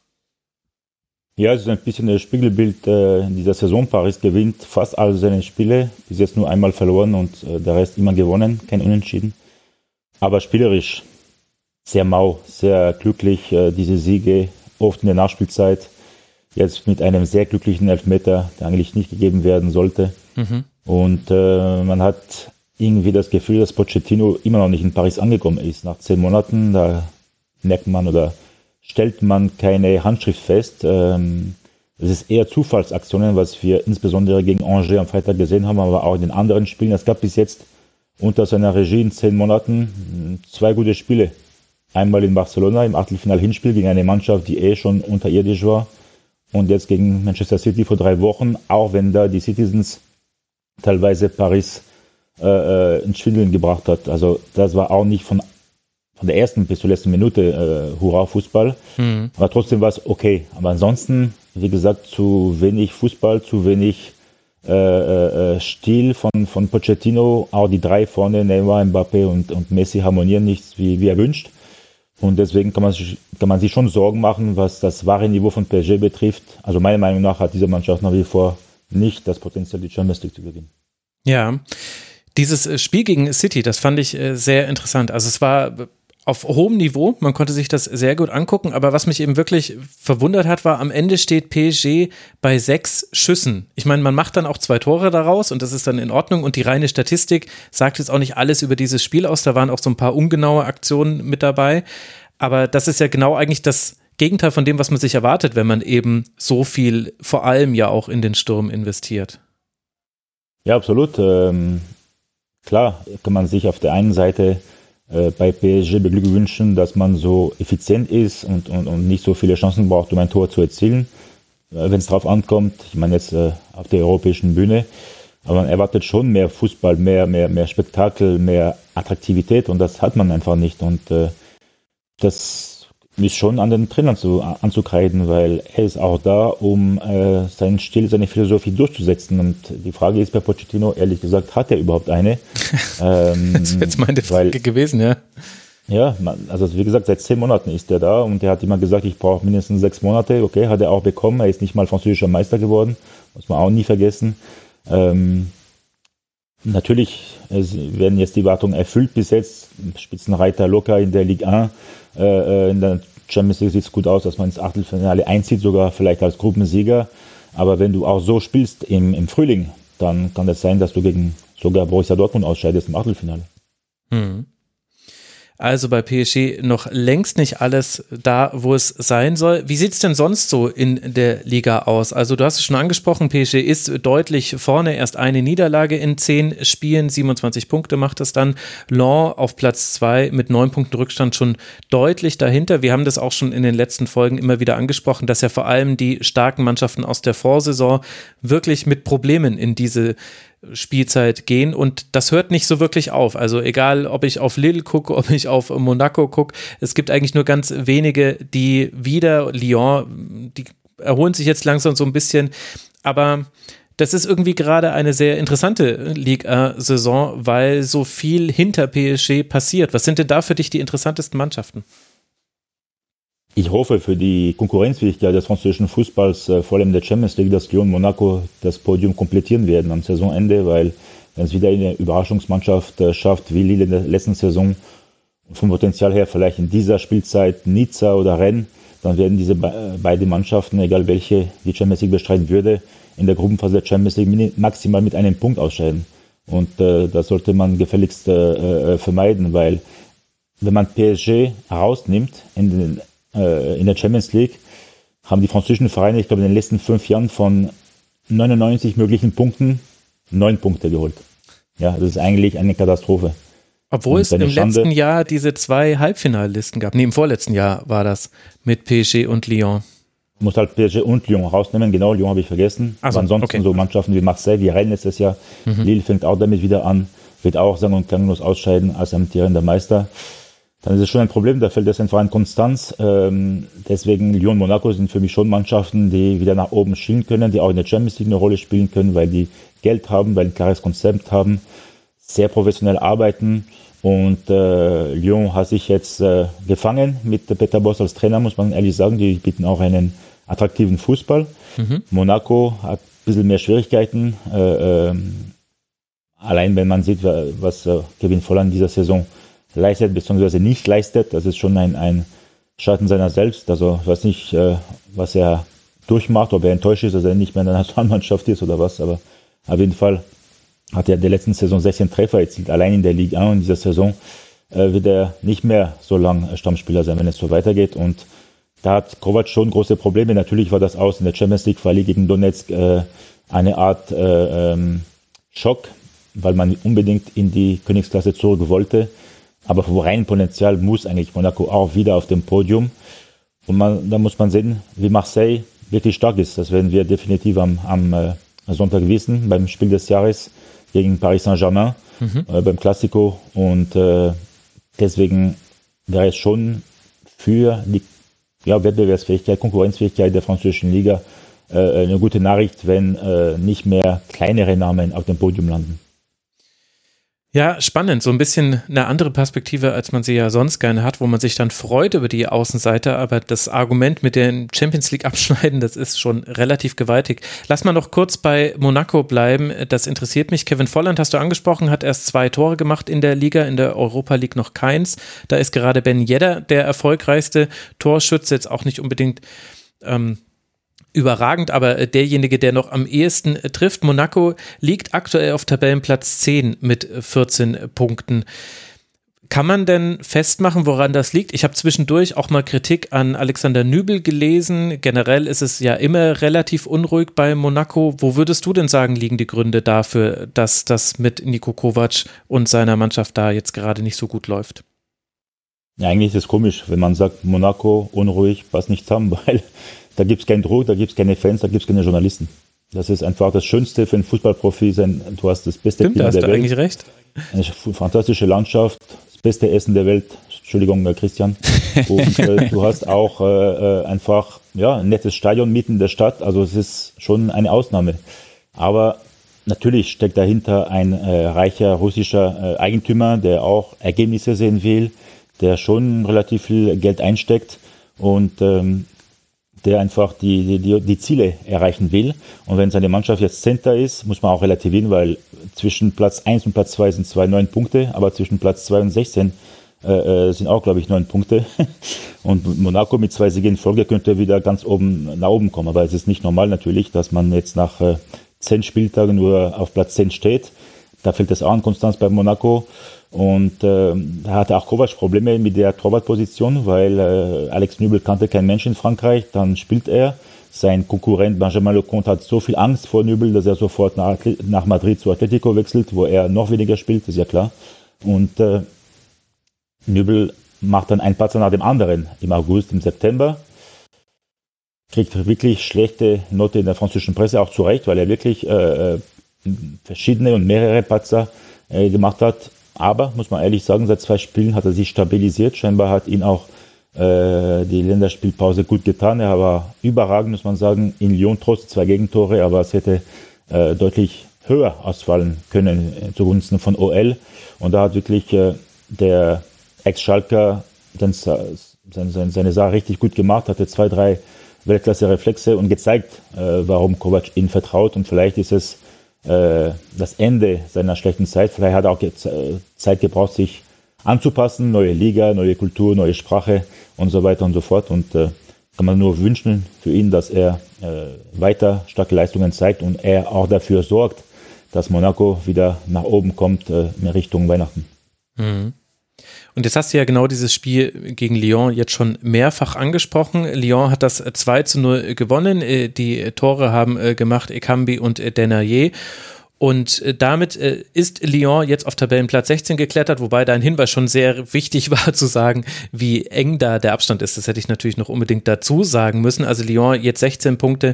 Ja, es ist ein bisschen das Spiegelbild in dieser Saison. Paris gewinnt fast alle seine Spiele, bis jetzt nur einmal verloren und der Rest immer gewonnen, kein Unentschieden. Aber spielerisch sehr mau, sehr glücklich, diese Siege, oft in der Nachspielzeit. Jetzt mit einem sehr glücklichen Elfmeter, der eigentlich nicht gegeben werden sollte. Und man hat irgendwie das Gefühl, dass Pochettino immer noch nicht in Paris angekommen ist. Nach 10 Monaten, da merkt man oder stellt man keine Handschrift fest. Es ist eher Zufallsaktionen, was wir insbesondere gegen Angers am Freitag gesehen haben, aber auch in den anderen Spielen. Es gab bis jetzt unter seiner Regie in 10 Monaten 2 gute Spiele. Einmal in Barcelona im Achtelfinal-Hinspiel gegen eine Mannschaft, die schon unterirdisch war. Und jetzt gegen Manchester City vor 3 Wochen, auch wenn da die Citizens teilweise Paris ins Schwindeln gebracht hat. Also das war auch nicht von der ersten bis zur letzten Minute Hurra-Fußball. Aber trotzdem war es okay. Aber ansonsten, wie gesagt, zu wenig Fußball, zu wenig Stil von Pochettino. Auch die 3 vorne, Neymar, Mbappé und Messi harmonieren nicht, wie er wünscht. Und deswegen kann man sich schon Sorgen machen, was das wahre Niveau von PSG betrifft. Also meiner Meinung nach hat diese Mannschaft nach wie vor nicht das Potenzial, die Champions League zu gewinnen. Ja, dieses Spiel gegen City, das fand ich sehr interessant. Also es war auf hohem Niveau, man konnte sich das sehr gut angucken, aber was mich eben wirklich verwundert hat, war, am Ende steht PSG bei 6 Schüssen. Ich meine, man macht dann auch 2 Tore daraus und das ist dann in Ordnung und die reine Statistik sagt jetzt auch nicht alles über dieses Spiel aus, da waren auch so ein paar ungenaue Aktionen mit dabei, aber das ist ja genau eigentlich das Gegenteil von dem, was man sich erwartet, wenn man eben so viel, vor allem ja auch in den Sturm investiert. Ja, absolut. Klar kann man sich auf der einen Seite bei PSG beglückwünschen, dass man so effizient ist und nicht so viele Chancen braucht, um ein Tor zu erzielen, wenn es drauf ankommt. Ich meine jetzt auf der europäischen Bühne. Aber man erwartet schon mehr Fußball, mehr Spektakel, mehr Attraktivität und das hat man einfach nicht. Und das ist schon an den Trainern anzukreiden, weil er ist auch da, um seinen Stil, seine Philosophie durchzusetzen. Und die Frage ist bei Pochettino, ehrlich gesagt, hat er überhaupt eine? Das wäre jetzt meine Frage gewesen, ja. Ja, also wie gesagt, seit 10 Monaten ist er da und er hat immer gesagt, ich brauche mindestens 6 Monate. Okay, hat er auch bekommen. Er ist nicht mal französischer Meister geworden, muss man auch nie vergessen. Natürlich werden jetzt die Erwartungen erfüllt bis jetzt. Spitzenreiter locker in der Ligue 1. In der Champions League sieht es gut aus, dass man ins Achtelfinale einzieht, sogar vielleicht als Gruppensieger. Aber wenn du auch so spielst im Frühling, dann kann es sein, dass du gegen sogar Borussia Dortmund ausscheidest im Achtelfinale. Also bei PSG noch längst nicht alles da, wo es sein soll. Wie sieht es denn sonst so in der Liga aus? Also du hast es schon angesprochen, PSG ist deutlich vorne, erst eine Niederlage in 10 Spielen, 27 Punkte macht es dann. Lens auf Platz 2 mit 9 Punkten Rückstand schon deutlich dahinter. Wir haben das auch schon in den letzten Folgen immer wieder angesprochen, dass ja vor allem die starken Mannschaften aus der Vorsaison wirklich mit Problemen in diese Spielzeit gehen und das hört nicht so wirklich auf. Also egal, ob ich auf Lille gucke, ob ich auf Monaco gucke, es gibt eigentlich nur ganz wenige, die wieder, Lyon, die erholen sich jetzt langsam so ein bisschen, aber das ist irgendwie gerade eine sehr interessante Liga-Saison, weil so viel hinter PSG passiert. Was sind denn da für dich die interessantesten Mannschaften? Ich hoffe für die Konkurrenzfähigkeit des französischen Fußballs, vor allem der Champions League, dass Lyon und Monaco das Podium komplettieren werden am Saisonende, weil wenn es wieder eine Überraschungsmannschaft schafft, wie Lille in der letzten Saison, vom Potenzial her vielleicht in dieser Spielzeit Nizza oder Rennes, dann werden diese beiden Mannschaften, egal welche die Champions League bestreiten würde, in der Gruppenphase der Champions League maximal mit einem Punkt ausscheiden. Und das sollte man gefälligst vermeiden, weil wenn man PSG herausnimmt in der Champions League, haben die französischen Vereine, ich glaube, in den letzten 5 Jahren von 99 möglichen Punkten 9 Punkte geholt. Ja, das ist eigentlich eine Katastrophe. Obwohl es im letzten Jahr diese 2 Halbfinallisten gab. Nee, im vorletzten Jahr war das mit PSG und Lyon. Muss halt PSG und Lyon rausnehmen. Genau, Lyon habe ich vergessen. Also, aber ansonsten so Mannschaften wie Marseille, wie Rennes letztes Jahr. Lille fängt auch damit wieder an, wird auch sang- und klanglos ausscheiden als amtierender Meister. Dann ist es schon ein Problem, da fällt das einfach an Konstanz. Deswegen Lyon und Monaco sind für mich schon Mannschaften, die wieder nach oben schielen können, die auch in der Champions League eine Rolle spielen können, weil die Geld haben, weil die ein klares Konzept haben, sehr professionell arbeiten. Und Lyon hat sich jetzt gefangen mit Peter Bosz als Trainer, muss man ehrlich sagen. Die bieten auch einen attraktiven Fußball. Monaco hat ein bisschen mehr Schwierigkeiten. Allein wenn man sieht, was Kevin Volland dieser Saison leistet bzw. nicht leistet, das ist schon ein Schatten seiner selbst. Also ich weiß nicht, was er durchmacht, ob er enttäuscht ist, dass er nicht mehr in der Nationalmannschaft ist oder was, aber auf jeden Fall hat er in der letzten Saison 16 Treffer erzielt, allein in der Ligue 1 und in dieser Saison wird er nicht mehr so lang Stammspieler sein, wenn es so weitergeht. Und da hat Kovac schon große Probleme. Natürlich war das aus in der Champions League Quali gegen Donetsk eine Art Schock, weil man unbedingt in die Königsklasse zurück wollte. Aber vom reinen Potenzial muss eigentlich Monaco auch wieder auf dem Podium. Und da muss man sehen, wie Marseille wirklich stark ist. Das werden wir definitiv am Sonntag wissen, beim Spiel des Jahres gegen Paris Saint-Germain, beim Classico. Und deswegen wäre es schon für die Wettbewerbsfähigkeit, Konkurrenzfähigkeit der französischen Liga eine gute Nachricht, wenn nicht mehr kleinere Namen auf dem Podium landen. Ja, spannend. So ein bisschen eine andere Perspektive, als man sie ja sonst gerne hat, wo man sich dann freut über die Außenseiter. Aber das Argument mit den Champions League abschneiden, das ist schon relativ gewaltig. Lass mal noch kurz bei Monaco bleiben. Das interessiert mich. Kevin Volland hast du angesprochen, hat erst 2 Tore gemacht in der Liga, in der Europa League noch keins. Da ist gerade Ben Yedder der erfolgreichste Torschütze, jetzt auch nicht unbedingt überragend, aber derjenige, der noch am ehesten trifft. Monaco liegt aktuell auf Tabellenplatz 10 mit 14 Punkten. Kann man denn festmachen, woran das liegt? Ich habe zwischendurch auch mal Kritik an Alexander Nübel gelesen. Generell ist es ja immer relativ unruhig bei Monaco. Wo würdest du denn sagen, liegen die Gründe dafür, dass das mit Niko Kovac und seiner Mannschaft da jetzt gerade nicht so gut läuft? Ja, eigentlich ist es komisch, wenn man sagt, Monaco unruhig, was nichts haben, weil da gibt es keinen Druck, da gibt es keine Fans, da gibt es keine Journalisten. Das ist einfach das Schönste für einen Fußballprofi. Du hast das beste Klima der Welt. Stimmt, da hast du eigentlich recht. Eine fantastische Landschaft, das beste Essen der Welt. Entschuldigung, Christian. Und du hast auch einfach ein nettes Stadion mitten in der Stadt. Also es ist schon eine Ausnahme. Aber natürlich steckt dahinter ein reicher russischer Eigentümer, der auch Ergebnisse sehen will, der schon relativ viel Geld einsteckt. Und der einfach die Ziele erreichen will. Und wenn seine Mannschaft jetzt Center ist, muss man auch relativieren, weil zwischen Platz 1 und Platz 2 sind 9 Punkte, aber zwischen Platz 2 und 16 sind auch, glaube ich, 9 Punkte. Und Monaco mit 2 Siegen in Folge könnte wieder ganz nach oben kommen. Aber es ist nicht normal natürlich, dass man jetzt nach 10 Spieltagen nur auf Platz 10 steht. Da fehlt es auch an Konstanz bei Monaco. Und da hatte auch Kovac Probleme mit der Torwartposition, weil Alex Nübel kannte kein Mensch in Frankreich. Dann spielt er. Sein Konkurrent Benjamin Lecomte hat so viel Angst vor Nübel, dass er sofort nach Madrid zu Atletico wechselt, wo er noch weniger spielt, ist ja klar. Und Nübel macht dann einen Patzer nach dem anderen im August, im September. Kriegt wirklich schlechte Note in der französischen Presse, auch zu Recht, weil er wirklich verschiedene und mehrere Patzer gemacht hat. Aber, muss man ehrlich sagen, seit 2 Spielen hat er sich stabilisiert. Scheinbar hat ihn auch die Länderspielpause gut getan. Er war überragend, muss man sagen, in Lyon trotz 2 Gegentore, aber es hätte deutlich höher ausfallen können zugunsten von OL. Und da hat wirklich der Ex-Schalker seine Sache richtig gut gemacht, hatte 2, 3 Weltklasse-Reflexe und gezeigt, warum Kovac ihn vertraut. Und vielleicht ist es das Ende seiner schlechten Zeit. Vielleicht hat er auch Zeit gebraucht, sich anzupassen. Neue Liga, neue Kultur, neue Sprache und so weiter und so fort. Und kann man nur wünschen für ihn, dass er weiter starke Leistungen zeigt und er auch dafür sorgt, dass Monaco wieder nach oben kommt in Richtung Weihnachten. Mhm. Und jetzt hast du ja genau dieses Spiel gegen Lyon jetzt schon mehrfach angesprochen. Lyon hat das 2-0 gewonnen. Die Tore haben gemacht Ekambi und Denayer. Und damit ist Lyon jetzt auf Tabellenplatz 16 geklettert, wobei dein Hinweis schon sehr wichtig war zu sagen, wie eng da der Abstand ist. Das hätte ich natürlich noch unbedingt dazu sagen müssen. Also Lyon jetzt 16 Punkte,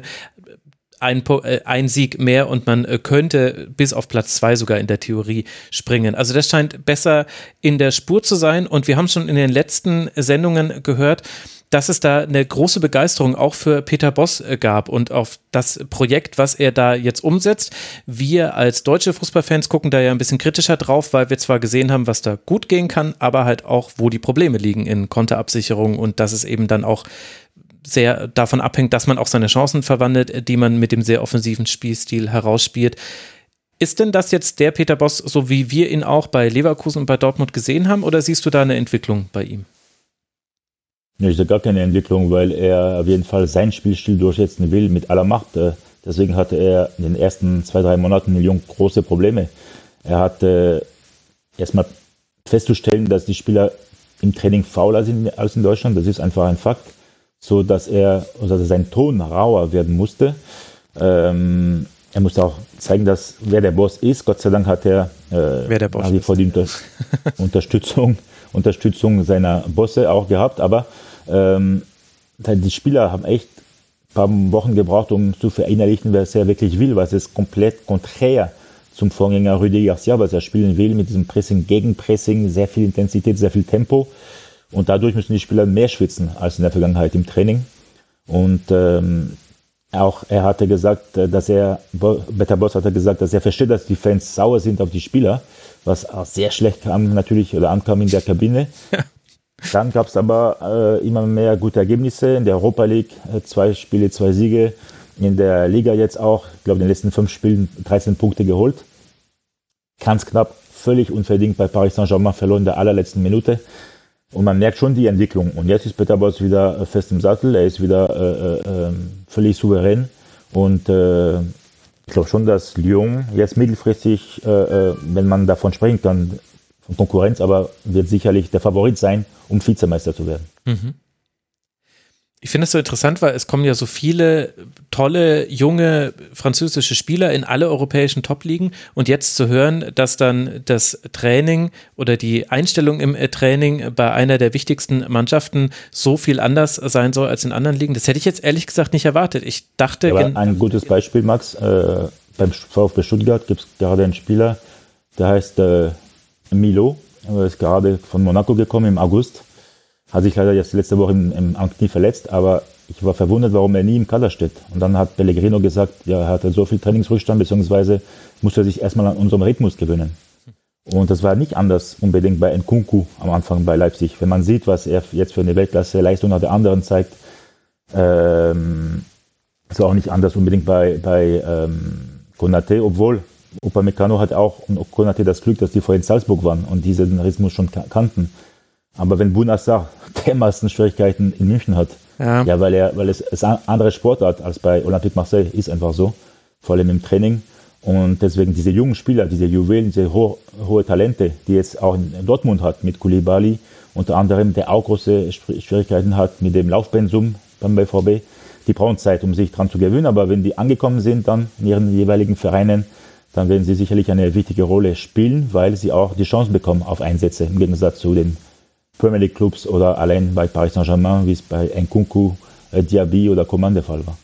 ein Sieg mehr und man könnte bis auf Platz 2 sogar in der Theorie springen. Also das scheint besser in der Spur zu sein und wir haben schon in den letzten Sendungen gehört, dass es da eine große Begeisterung auch für Peter Bosz gab und auf das Projekt, was er da jetzt umsetzt. Wir als deutsche Fußballfans gucken da ja ein bisschen kritischer drauf, weil wir zwar gesehen haben, was da gut gehen kann, aber halt auch, wo die Probleme liegen in Konterabsicherung und dass es eben dann auch sehr davon abhängt, dass man auch seine Chancen verwandelt, die man mit dem sehr offensiven Spielstil herausspielt. Ist denn das jetzt der Peter Bosz, so wie wir ihn auch bei Leverkusen und bei Dortmund gesehen haben, oder siehst du da eine Entwicklung bei ihm? Ja, ich sehe gar keine Entwicklung, weil er auf jeden Fall seinen Spielstil durchsetzen will mit aller Macht. Deswegen hatte er in den ersten 2-3 Monaten in Lyon große Probleme. Er hatte erstmal festzustellen, dass die Spieler im Training fauler sind als in Deutschland. Das ist einfach ein Fakt. So dass sein Ton rauer werden musste. Er musste auch zeigen, wer der Boss ist. Gott sei Dank hat er vor die Unterstützung seiner Bosse auch gehabt. Aber die Spieler haben echt ein paar Wochen gebraucht, um zu verinnerlichen, was er wirklich will, was ist komplett konträr zum Vorgänger Rudi Garcia, was er spielen will mit diesem Pressing, Gegenpressing, sehr viel Intensität, sehr viel Tempo. Und dadurch müssen die Spieler mehr schwitzen als in der Vergangenheit im Training. Und auch er hatte gesagt, Peter Bosz hatte gesagt, dass er versteht, dass die Fans sauer sind auf die Spieler, was auch sehr schlecht ankam in der Kabine. Ja. Dann gab es aber immer mehr gute Ergebnisse in der Europa League, 2 Spiele, 2 Siege. In der Liga jetzt auch, ich glaube in den letzten 5 Spielen 13 Punkte geholt. Ganz knapp, völlig unverdient bei Paris Saint-Germain verloren in der allerletzten Minute. Und man merkt schon die Entwicklung. Und jetzt ist Peter Bosz wieder fest im Sattel. Er ist wieder völlig souverän. Und ich glaube schon, dass Lyon jetzt mittelfristig, wenn man davon sprechen kann, von Konkurrenz, aber wird sicherlich der Favorit sein, um Vizemeister zu werden. Mhm. Ich finde es so interessant, weil es kommen ja so viele tolle, junge französische Spieler in alle europäischen Top-Ligen und jetzt zu hören, dass dann das Training oder die Einstellung im Training bei einer der wichtigsten Mannschaften so viel anders sein soll als in anderen Ligen, das hätte ich jetzt ehrlich gesagt nicht erwartet. Ich dachte... Aber ein gutes Beispiel, Max, beim VfB Stuttgart gibt es gerade einen Spieler, der heißt Milo, er ist gerade von Monaco gekommen im August. Hat sich leider jetzt letzte Woche im Knie verletzt, aber ich war verwundert, warum er nie im Kader steht. Und dann hat Pellegrino gesagt, ja, er hatte so viel Trainingsrückstand, beziehungsweise musste er sich erstmal an unserem Rhythmus gewöhnen. Und das war nicht anders unbedingt bei Nkunku am Anfang bei Leipzig. Wenn man sieht, was er jetzt für eine Weltklasse-Leistung nach der anderen zeigt, Ist auch nicht anders unbedingt bei Konate, obwohl Upamecano hat auch und Konate das Glück, dass die vorher in Salzburg waren und diesen Rhythmus schon kannten. Aber wenn Bunassar dermaßen Schwierigkeiten in München hat, weil es eine andere Sportart als bei Olympique Marseille ist einfach so, vor allem im Training. Und deswegen diese jungen Spieler, diese Juwelen, diese hohe Talente, die jetzt auch in Dortmund hat mit Koulibaly, unter anderem, der auch große Schwierigkeiten hat mit dem Laufpensum beim BVB, die brauchen Zeit, um sich dran zu gewöhnen. Aber wenn die angekommen sind dann in ihren jeweiligen Vereinen, dann werden sie sicherlich eine wichtige Rolle spielen, weil sie auch die Chance bekommen auf Einsätze, im Gegensatz zu den Premier League Clubs oder allein bei Paris Saint-Germain, wie es bei Nkunku, Diaby oder Coman der Fall war.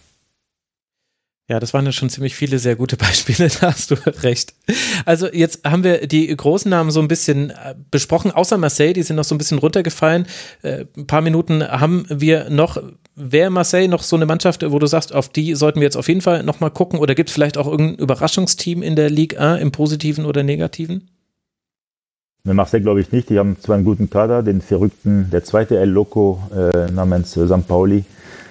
Ja, das waren ja schon ziemlich viele sehr gute Beispiele, da hast du recht. Also jetzt haben wir die großen Namen so ein bisschen besprochen, außer Marseille, die sind noch so ein bisschen runtergefallen. Ein paar Minuten haben wir noch. Wäre Marseille noch so eine Mannschaft, wo du sagst, auf die sollten wir jetzt auf jeden Fall nochmal gucken, oder gibt es vielleicht auch irgendein Überraschungsteam in der Ligue 1 im Positiven oder Negativen? Mit Marseille glaube ich nicht, die haben zwar einen guten Kader, den verrückten, der zweite El Loco namens Sampaoli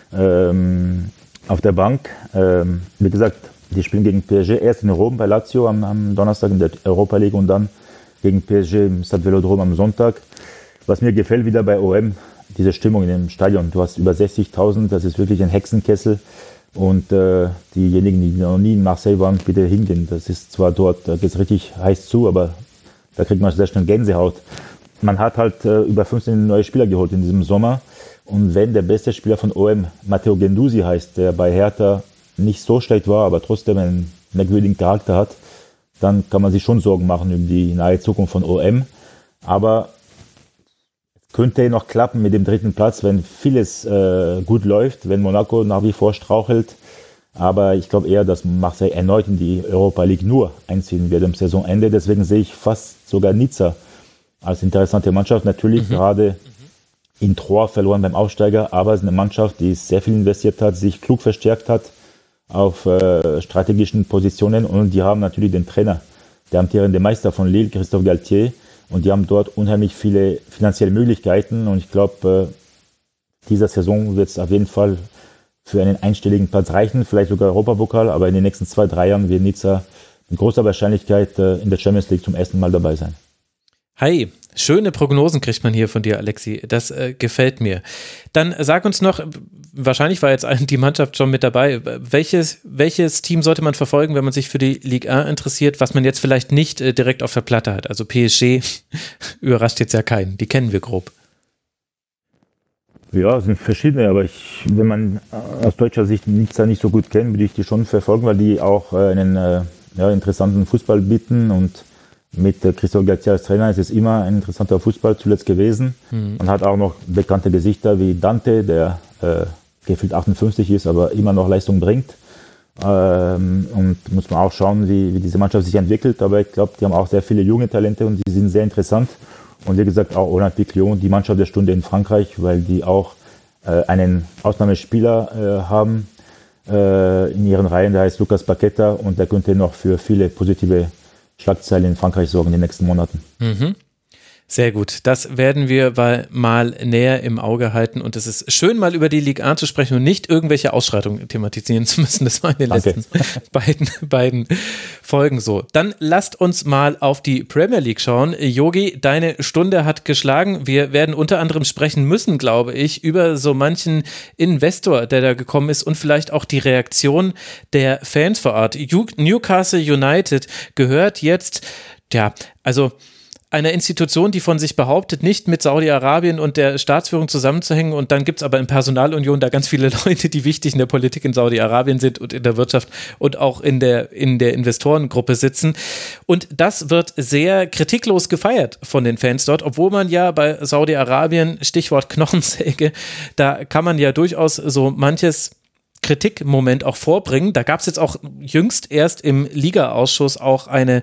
auf der Bank. Wie gesagt, die spielen gegen PSG erst in Rom bei Lazio am Donnerstag in der Europa League und dann gegen PSG im Stade Velodrome am Sonntag. Was mir gefällt wieder bei OM, diese Stimmung in dem Stadion. Du hast über 60.000, das ist wirklich ein Hexenkessel. Und diejenigen, die noch nie in Marseille waren, bitte hingehen. Das ist zwar dort, da geht es richtig heiß zu, aber da kriegt man sehr schnell Gänsehaut. Man hat halt über 15 neue Spieler geholt in diesem Sommer. Und wenn der beste Spieler von OM Matteo Guendouzi heißt, der bei Hertha nicht so schlecht war, aber trotzdem einen merkwürdigen Charakter hat, dann kann man sich schon Sorgen machen über die nahe Zukunft von OM. Aber es könnte noch klappen mit dem dritten Platz, wenn vieles gut läuft, wenn Monaco nach wie vor strauchelt. Aber ich glaube eher, dass Marseille erneut in die Europa League nur einziehen wird am Saisonende. Deswegen sehe ich fast sogar Nizza als interessante Mannschaft. Natürlich gerade in Troyes verloren beim Aufsteiger, aber es ist eine Mannschaft, die sehr viel investiert hat, sich klug verstärkt hat auf strategischen Positionen, und die haben natürlich den Trainer, der amtierende Meister von Lille, Christophe Galtier, und die haben dort unheimlich viele finanzielle Möglichkeiten, und ich glaube, dieser Saison wird es auf jeden Fall für einen einstelligen Platz reichen, vielleicht sogar Europapokal, aber in den nächsten 2-3 Jahren wird Nizza mit großer Wahrscheinlichkeit in der Champions League zum ersten Mal dabei sein. Hi, schöne Prognosen kriegt man hier von dir, Alexi. Das gefällt mir. Dann sag uns noch, wahrscheinlich war jetzt die Mannschaft schon mit dabei, welches Team sollte man verfolgen, wenn man sich für die Ligue 1 interessiert, was man jetzt vielleicht nicht direkt auf der Platte hat? Also PSG überrascht jetzt ja keinen, die kennen wir grob. Ja, es sind verschiedene, aber wenn man aus deutscher Sicht Nizza nicht so gut kennt, würde ich die schon verfolgen, weil die auch einen interessanten Fußball bieten, und mit Christophe Galtier als Trainer ist es immer ein interessanter Fußball zuletzt gewesen. Man hat auch noch bekannte Gesichter wie Dante, der gefühlt 58 ist, aber immer noch Leistung bringt. Und muss man auch schauen, wie diese Mannschaft sich entwickelt. Aber ich glaube, die haben auch sehr viele junge Talente und die sind sehr interessant. Und wie gesagt, auch Olympique Lyon, die Mannschaft der Stunde in Frankreich, weil die auch einen Ausnahmespieler haben in ihren Reihen, der heißt Lucas Paqueta, und der könnte noch für viele positive Schlagzeilen in Frankreich sorgen in den nächsten Monaten. Sehr gut, das werden wir mal näher im Auge halten, und es ist schön, mal über die Ligue 1 zu sprechen und nicht irgendwelche Ausschreitungen thematisieren zu müssen. Das war in den letzten beiden Folgen so. Dann lasst uns mal auf die Premier League schauen. Jogi, deine Stunde hat geschlagen. Wir werden unter anderem sprechen müssen, glaube ich, über so manchen Investor, der da gekommen ist, und vielleicht auch die Reaktion der Fans vor Ort. Newcastle United gehört jetzt, einer Institution, die von sich behauptet, nicht mit Saudi-Arabien und der Staatsführung zusammenzuhängen, und dann gibt es aber in Personalunion da ganz viele Leute, die wichtig in der Politik in Saudi-Arabien sind und in der Wirtschaft und auch in der Investorengruppe sitzen, und das wird sehr kritiklos gefeiert von den Fans dort, obwohl man ja bei Saudi-Arabien, Stichwort Knochensäge, da kann man ja durchaus so manches Kritikmoment auch vorbringen. Da gab es jetzt auch jüngst erst im Liga-Ausschuss auch ein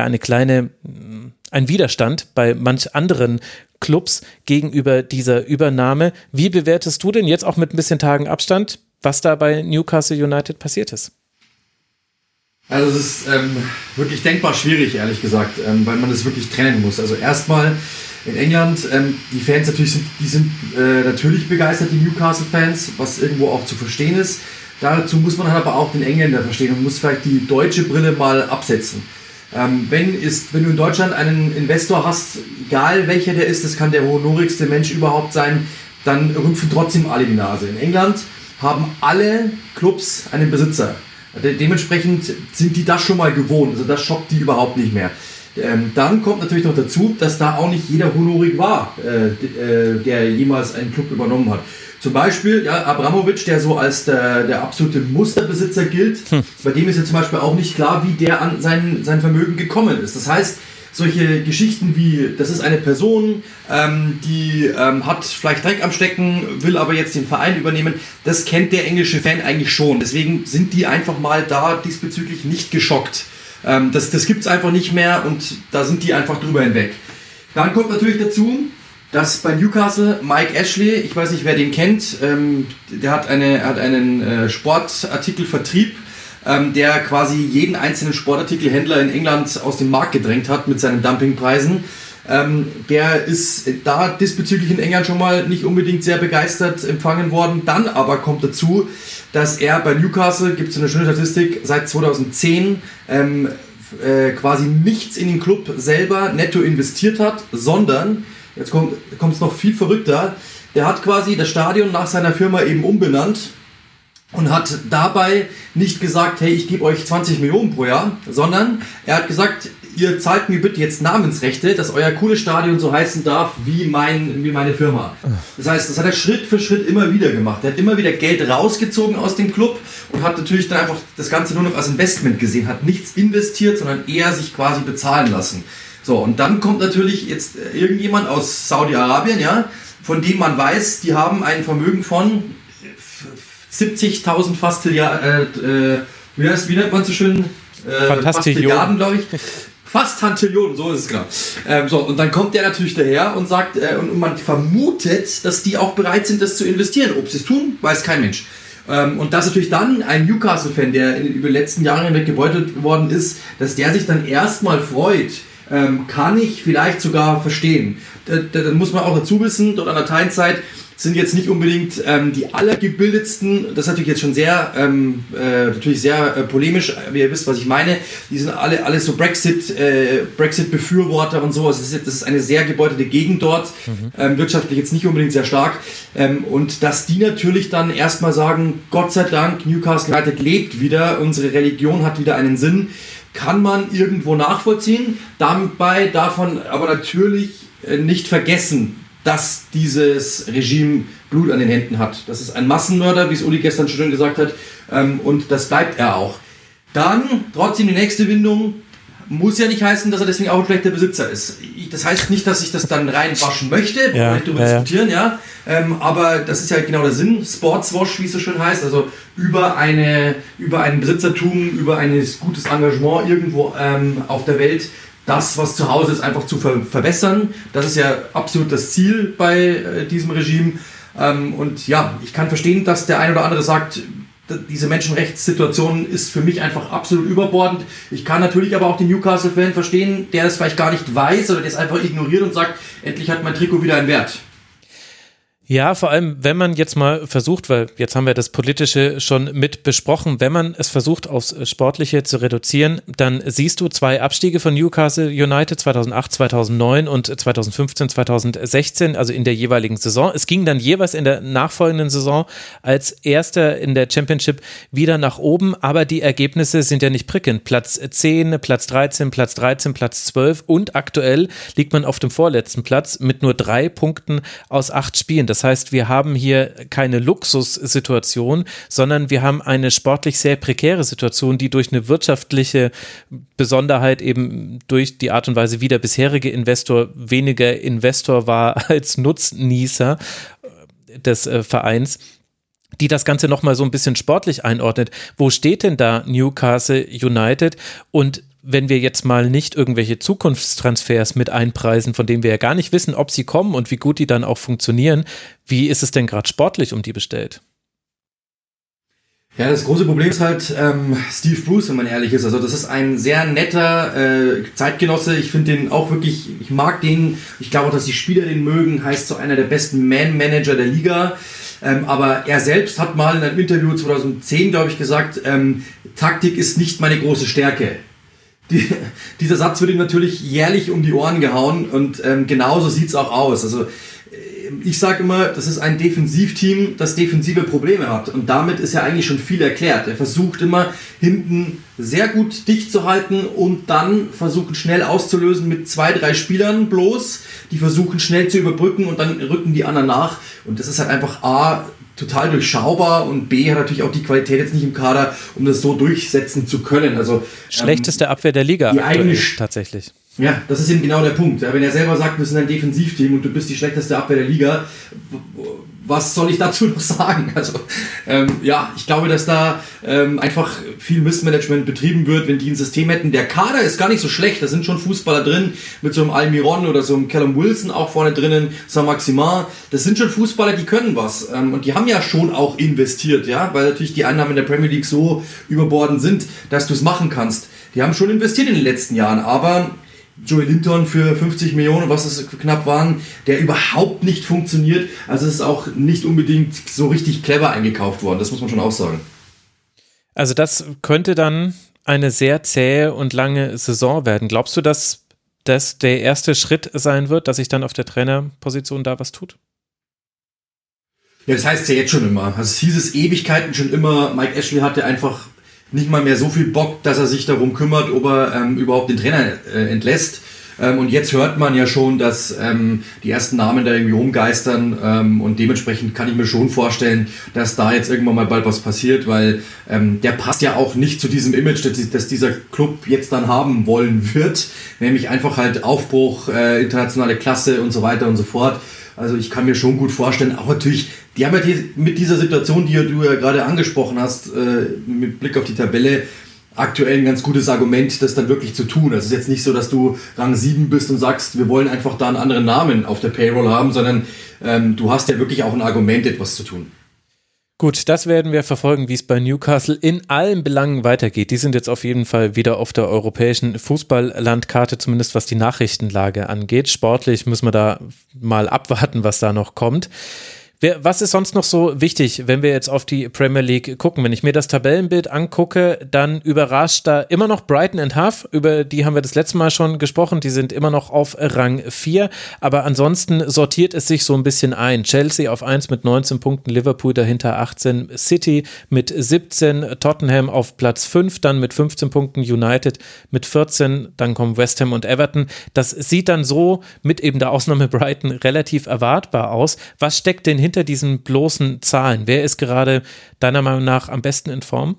Widerstand bei manch anderen Clubs gegenüber dieser Übernahme. Wie bewertest du denn jetzt auch mit ein bisschen Tagen Abstand, was da bei Newcastle United passiert ist? Also es ist wirklich denkbar schwierig, ehrlich gesagt, weil man das wirklich trennen muss. Also erstmal in England, die Fans natürlich sind natürlich begeistert, die Newcastle-Fans, was irgendwo auch zu verstehen ist. Dazu muss man aber auch den Engländer verstehen und muss vielleicht die deutsche Brille mal absetzen. Wenn du in Deutschland einen Investor hast, egal welcher der ist, das kann der honorigste Mensch überhaupt sein, dann rümpfen trotzdem alle die Nase. In England haben alle Clubs einen Besitzer. Dementsprechend sind die das schon mal gewohnt, also das schockt die überhaupt nicht mehr. Dann kommt natürlich noch dazu, dass da auch nicht jeder honorig war, der jemals einen Club übernommen hat. Zum Beispiel Abramovic, der so als der absolute Musterbesitzer gilt, bei dem ist ja zum Beispiel auch nicht klar, wie der an sein Vermögen gekommen ist. Das heißt, solche Geschichten wie, das ist eine Person, die hat vielleicht Dreck am Stecken, will aber jetzt den Verein übernehmen, das kennt der englische Fan eigentlich schon. Deswegen sind die einfach mal da diesbezüglich nicht geschockt. Das gibt es einfach nicht mehr und da sind die einfach drüber hinweg. Dann kommt natürlich dazu, dass bei Newcastle Mike Ashley, ich weiß nicht, wer den kennt, der hat einen Sportartikelvertrieb, der quasi jeden einzelnen Sportartikelhändler in England aus dem Markt gedrängt hat mit seinen Dumpingpreisen. Der ist da diesbezüglich in England schon mal nicht unbedingt sehr begeistert empfangen worden. Dann aber kommt dazu, dass er bei Newcastle, gibt es eine schöne Statistik, seit 2010 quasi nichts in den Club selber netto investiert hat, sondern, jetzt kommt es noch viel verrückter, der hat quasi das Stadion nach seiner Firma eben umbenannt und hat dabei nicht gesagt, hey, ich gebe euch 20 Millionen pro Jahr, sondern er hat gesagt, ihr zahlt mir bitte jetzt Namensrechte, dass euer cooles Stadion so heißen darf wie meine Firma. Das heißt, das hat er Schritt für Schritt immer wieder gemacht. Er hat immer wieder Geld rausgezogen aus dem Club und hat natürlich dann einfach das Ganze nur noch als Investment gesehen, hat nichts investiert, sondern eher sich quasi bezahlen lassen. So, und dann kommt natürlich jetzt irgendjemand aus Saudi-Arabien, ja, von dem man weiß, die haben ein Vermögen von 70.000 fast wie nennt man so schön? Fast Milliarden, glaube ich. Fast Tantillionen, so ist es genau. Und dann kommt der natürlich daher und sagt, und man vermutet, dass die auch bereit sind, das zu investieren. Ob sie es tun, weiß kein Mensch. Und dass natürlich dann ein Newcastle-Fan, der über die letzten Jahre hinweg gebeutelt worden ist, dass der sich dann erstmal freut, kann ich vielleicht sogar verstehen. Da muss man auch dazu wissen, dort an der Teilzeit sind jetzt nicht unbedingt die allergebildetsten, das ist natürlich jetzt schon sehr, polemisch, wie ihr wisst, was ich meine, die sind alle so Brexit-Befürworter und so, also das ist eine sehr gebeutete Gegend dort, wirtschaftlich jetzt nicht unbedingt sehr stark, und dass die natürlich dann erstmal sagen, Gott sei Dank, Newcastle United lebt wieder, unsere Religion hat wieder einen Sinn, kann man irgendwo nachvollziehen, dabei davon aber natürlich nicht vergessen, dass dieses Regime Blut an den Händen hat. Das ist ein Massenmörder, wie es Uli gestern schon gesagt hat, und das bleibt er auch. Dann, trotzdem die nächste Windung, muss ja nicht heißen, dass er deswegen auch ein schlechter Besitzer ist. Das heißt nicht, dass ich das dann reinwaschen möchte, diskutieren, ja. Aber das ist ja genau der Sinn, Sportswash, wie es so schön heißt, also über ein Besitzertum, über ein gutes Engagement irgendwo auf der Welt, das, was zu Hause ist, einfach zu verbessern. Das ist ja absolut das Ziel bei diesem Regime. Und ja, ich kann verstehen, dass der ein oder andere sagt, diese Menschenrechtssituation ist für mich einfach absolut überbordend. Ich kann natürlich aber auch den Newcastle-Fan verstehen, der das vielleicht gar nicht weiß oder der es einfach ignoriert und sagt, endlich hat mein Trikot wieder einen Wert. Ja, vor allem, wenn man jetzt mal versucht, weil jetzt haben wir das Politische schon mit besprochen, wenn man es versucht, aufs Sportliche zu reduzieren, dann siehst du 2 Abstiege von Newcastle United 2008, 2009 und 2015, 2016, also in der jeweiligen Saison. Es ging dann jeweils in der nachfolgenden Saison als Erster in der Championship wieder nach oben, aber die Ergebnisse sind ja nicht prickelnd. Platz 10, Platz 13, Platz 13, Platz 12 und aktuell liegt man auf dem vorletzten Platz mit nur 3 Punkten aus 8 Spielen. Das heißt, wir haben hier keine Luxussituation, sondern wir haben eine sportlich sehr prekäre Situation, die durch eine wirtschaftliche Besonderheit eben durch die Art und Weise, wie der bisherige Investor weniger Investor war als Nutznießer des Vereins, die das Ganze nochmal so ein bisschen sportlich einordnet. Wo steht denn da Newcastle United? Und wenn wir jetzt mal nicht irgendwelche Zukunftstransfers mit einpreisen, von denen wir ja gar nicht wissen, ob sie kommen und wie gut die dann auch funktionieren, wie ist es denn gerade sportlich um die bestellt? Ja, das große Problem ist halt Steve Bruce, wenn man ehrlich ist. Also das ist ein sehr netter Zeitgenosse. Ich finde den auch wirklich, ich mag den. Ich glaube auch, dass die Spieler den mögen. Heißt so einer der besten Man-Manager der Liga. Aber er selbst hat mal in einem Interview 2010, glaube ich, gesagt, Taktik ist nicht meine große Stärke. Dieser Satz wird ihm natürlich jährlich um die Ohren gehauen und genauso sieht's auch aus. Also ich sage immer, das ist ein Defensivteam, das defensive Probleme hat. Und damit ist ja eigentlich schon viel erklärt. Er versucht immer, hinten sehr gut dicht zu halten und dann versuchen schnell auszulösen mit 2, 3 Spielern bloß. Die versuchen schnell zu überbrücken und dann rücken die anderen nach. Und das ist halt einfach A, total durchschaubar und B, hat natürlich auch die Qualität jetzt nicht im Kader, um das so durchsetzen zu können. Also schlechteste Abwehr der Liga aktuell tatsächlich. Ja, das ist eben genau der Punkt. Wenn er selber sagt, wir sind ein Defensivteam und du bist die schlechteste Abwehr der Liga, was soll ich dazu noch sagen? Also ich glaube, dass da einfach viel Missmanagement betrieben wird, wenn die ein System hätten. Der Kader ist gar nicht so schlecht, da sind schon Fußballer drin, mit so einem Almiron oder so einem Callum Wilson auch vorne drinnen, Saint-Maximin. Das sind schon Fußballer, die können was. Und die haben ja schon auch investiert, ja, weil natürlich die Einnahmen in der Premier League so überbordend sind, dass du es machen kannst. Die haben schon investiert in den letzten Jahren, aber Joey Linton für 50 Millionen, was es knapp waren, der überhaupt nicht funktioniert. Also es ist auch nicht unbedingt so richtig clever eingekauft worden, das muss man schon auch sagen. Also das könnte dann eine sehr zähe und lange Saison werden. Glaubst du, dass das der erste Schritt sein wird, dass sich dann auf der Trainerposition da was tut? Ja, das heißt ja jetzt schon immer. Also es hieß es Ewigkeiten schon immer, Mike Ashley hatte einfach nicht mal mehr so viel Bock, dass er sich darum kümmert, ob er überhaupt den Trainer entlässt. Und jetzt hört man ja schon, dass die ersten Namen da irgendwie rumgeistern und dementsprechend kann ich mir schon vorstellen, dass da jetzt irgendwann mal bald was passiert, weil der passt ja auch nicht zu diesem Image, das dieser Club jetzt dann haben wollen wird, nämlich einfach halt Aufbruch, internationale Klasse und so weiter und so fort. Also ich kann mir schon gut vorstellen, auch natürlich, die haben ja mit dieser Situation, die du ja gerade angesprochen hast, mit Blick auf die Tabelle, aktuell ein ganz gutes Argument, das dann wirklich zu tun. Also es ist jetzt nicht so, dass du Rang 7 bist und sagst, wir wollen einfach da einen anderen Namen auf der Payroll haben, sondern du hast ja wirklich auch ein Argument, etwas zu tun. Gut, das werden wir verfolgen, wie es bei Newcastle in allen Belangen weitergeht. Die sind jetzt auf jeden Fall wieder auf der europäischen Fußballlandkarte, zumindest was die Nachrichtenlage angeht. Sportlich müssen wir da mal abwarten, was da noch kommt. Was ist sonst noch so wichtig, wenn wir jetzt auf die Premier League gucken? Wenn ich mir das Tabellenbild angucke, dann überrascht da immer noch Brighton and Hove, über die haben wir das letzte Mal schon gesprochen, die sind immer noch auf Rang 4, aber ansonsten sortiert es sich so ein bisschen ein. Chelsea auf 1 mit 19 Punkten, Liverpool dahinter 18, City mit 17, Tottenham auf Platz 5, dann mit 15 Punkten, United mit 14, dann kommen West Ham und Everton. Das sieht dann so, mit eben der Ausnahme Brighton, relativ erwartbar aus. Was steckt denn hinter diesen bloßen Zahlen? Wer ist gerade deiner Meinung nach am besten in Form?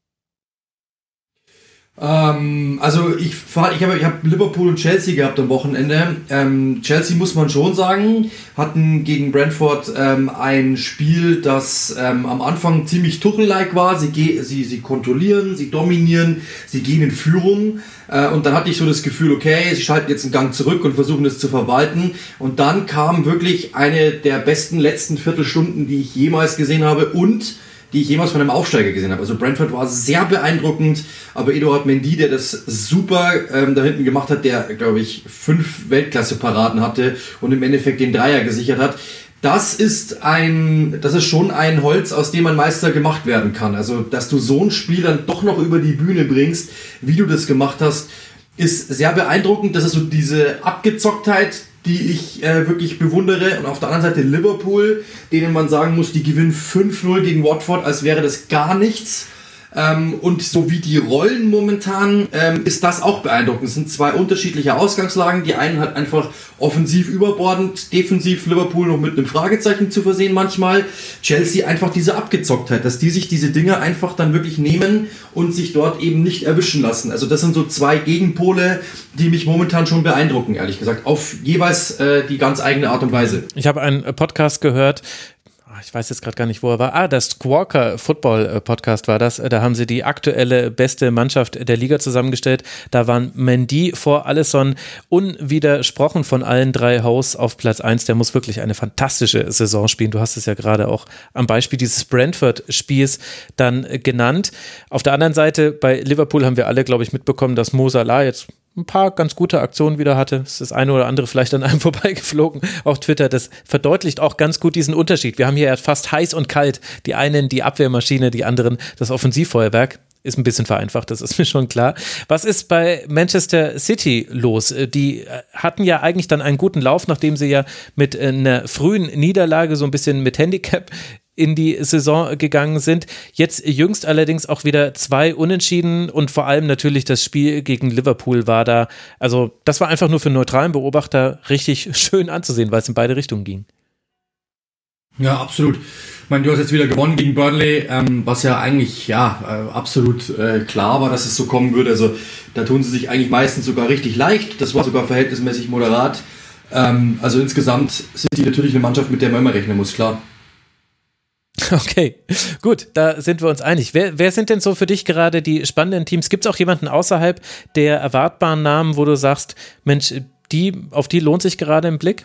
Also ich habe Liverpool und Chelsea gehabt am Wochenende. Chelsea muss man schon sagen, hatten gegen Brentford ein Spiel, das am Anfang ziemlich Tuchel-like war. Sie kontrollieren, sie dominieren, sie gehen in Führung. Und dann hatte ich so das Gefühl, okay, sie schalten jetzt einen Gang zurück und versuchen das zu verwalten. Und dann kam wirklich eine der besten letzten Viertelstunden, die ich jemals gesehen habe und die ich jemals von einem Aufsteiger gesehen habe. Also Brentford war sehr beeindruckend, aber Eduard Mendy, der das super da hinten gemacht hat, der, glaube ich, 5 Weltklasse-Paraden hatte und im Endeffekt den Dreier gesichert hat, das ist schon ein Holz, aus dem ein Meister gemacht werden kann. Also, dass du so ein Spiel dann doch noch über die Bühne bringst, wie du das gemacht hast, ist sehr beeindruckend. Das ist so diese Abgezocktheit, die ich wirklich bewundere. Und auf der anderen Seite Liverpool, denen man sagen muss, die gewinnen 5-0 gegen Watford, als wäre das gar nichts. Und so wie die rollen momentan, ist das auch beeindruckend. Es sind 2 unterschiedliche Ausgangslagen. Die einen hat einfach offensiv überbordend, defensiv Liverpool noch mit einem Fragezeichen zu versehen manchmal. Chelsea einfach diese Abgezocktheit, dass die sich diese Dinge einfach dann wirklich nehmen und sich dort eben nicht erwischen lassen. Also das sind so 2 Gegenpole, die mich momentan schon beeindrucken, ehrlich gesagt, auf jeweils die ganz eigene Art und Weise. Ich habe einen Podcast gehört, ich weiß jetzt gerade gar nicht, wo er war. Der Squawker Football Podcast war das. Da haben sie die aktuelle beste Mannschaft der Liga zusammengestellt. Da waren Mendy vor Alisson unwidersprochen von allen 3 Hosts auf Platz 1. Der muss wirklich eine fantastische Saison spielen. Du hast es ja gerade auch am Beispiel dieses Brentford-Spiels dann genannt. Auf der anderen Seite, bei Liverpool haben wir alle, glaube ich, mitbekommen, dass Mo Salah jetzt ein paar ganz gute Aktionen wieder hatte. Es ist das eine oder andere vielleicht an einem vorbeigeflogen auf Twitter. Das verdeutlicht auch ganz gut diesen Unterschied. Wir haben hier fast heiß und kalt. Die einen die Abwehrmaschine, die anderen das Offensivfeuerwerk. Ist ein bisschen vereinfacht, das ist mir schon klar. Was ist bei Manchester City los? Die hatten ja eigentlich dann einen guten Lauf, nachdem sie ja mit einer frühen Niederlage so ein bisschen mit Handicap in die Saison gegangen sind. Jetzt jüngst allerdings auch wieder 2 Unentschieden und vor allem natürlich das Spiel gegen Liverpool war da, also das war einfach nur für einen neutralen Beobachter richtig schön anzusehen, weil es in beide Richtungen ging. Ja, absolut. Ich meine, du hast jetzt wieder gewonnen gegen Burnley, was ja eigentlich absolut klar war, dass es so kommen würde. Also da tun sie sich eigentlich meistens sogar richtig leicht. Das war sogar verhältnismäßig moderat. Also insgesamt sind die natürlich eine Mannschaft, mit der man immer rechnen muss, klar. Okay, gut, da sind wir uns einig. Wer sind denn so für dich gerade die spannenden Teams? Gibt es auch jemanden außerhalb der erwartbaren Namen, wo du sagst, Mensch, auf die lohnt sich gerade ein Blick?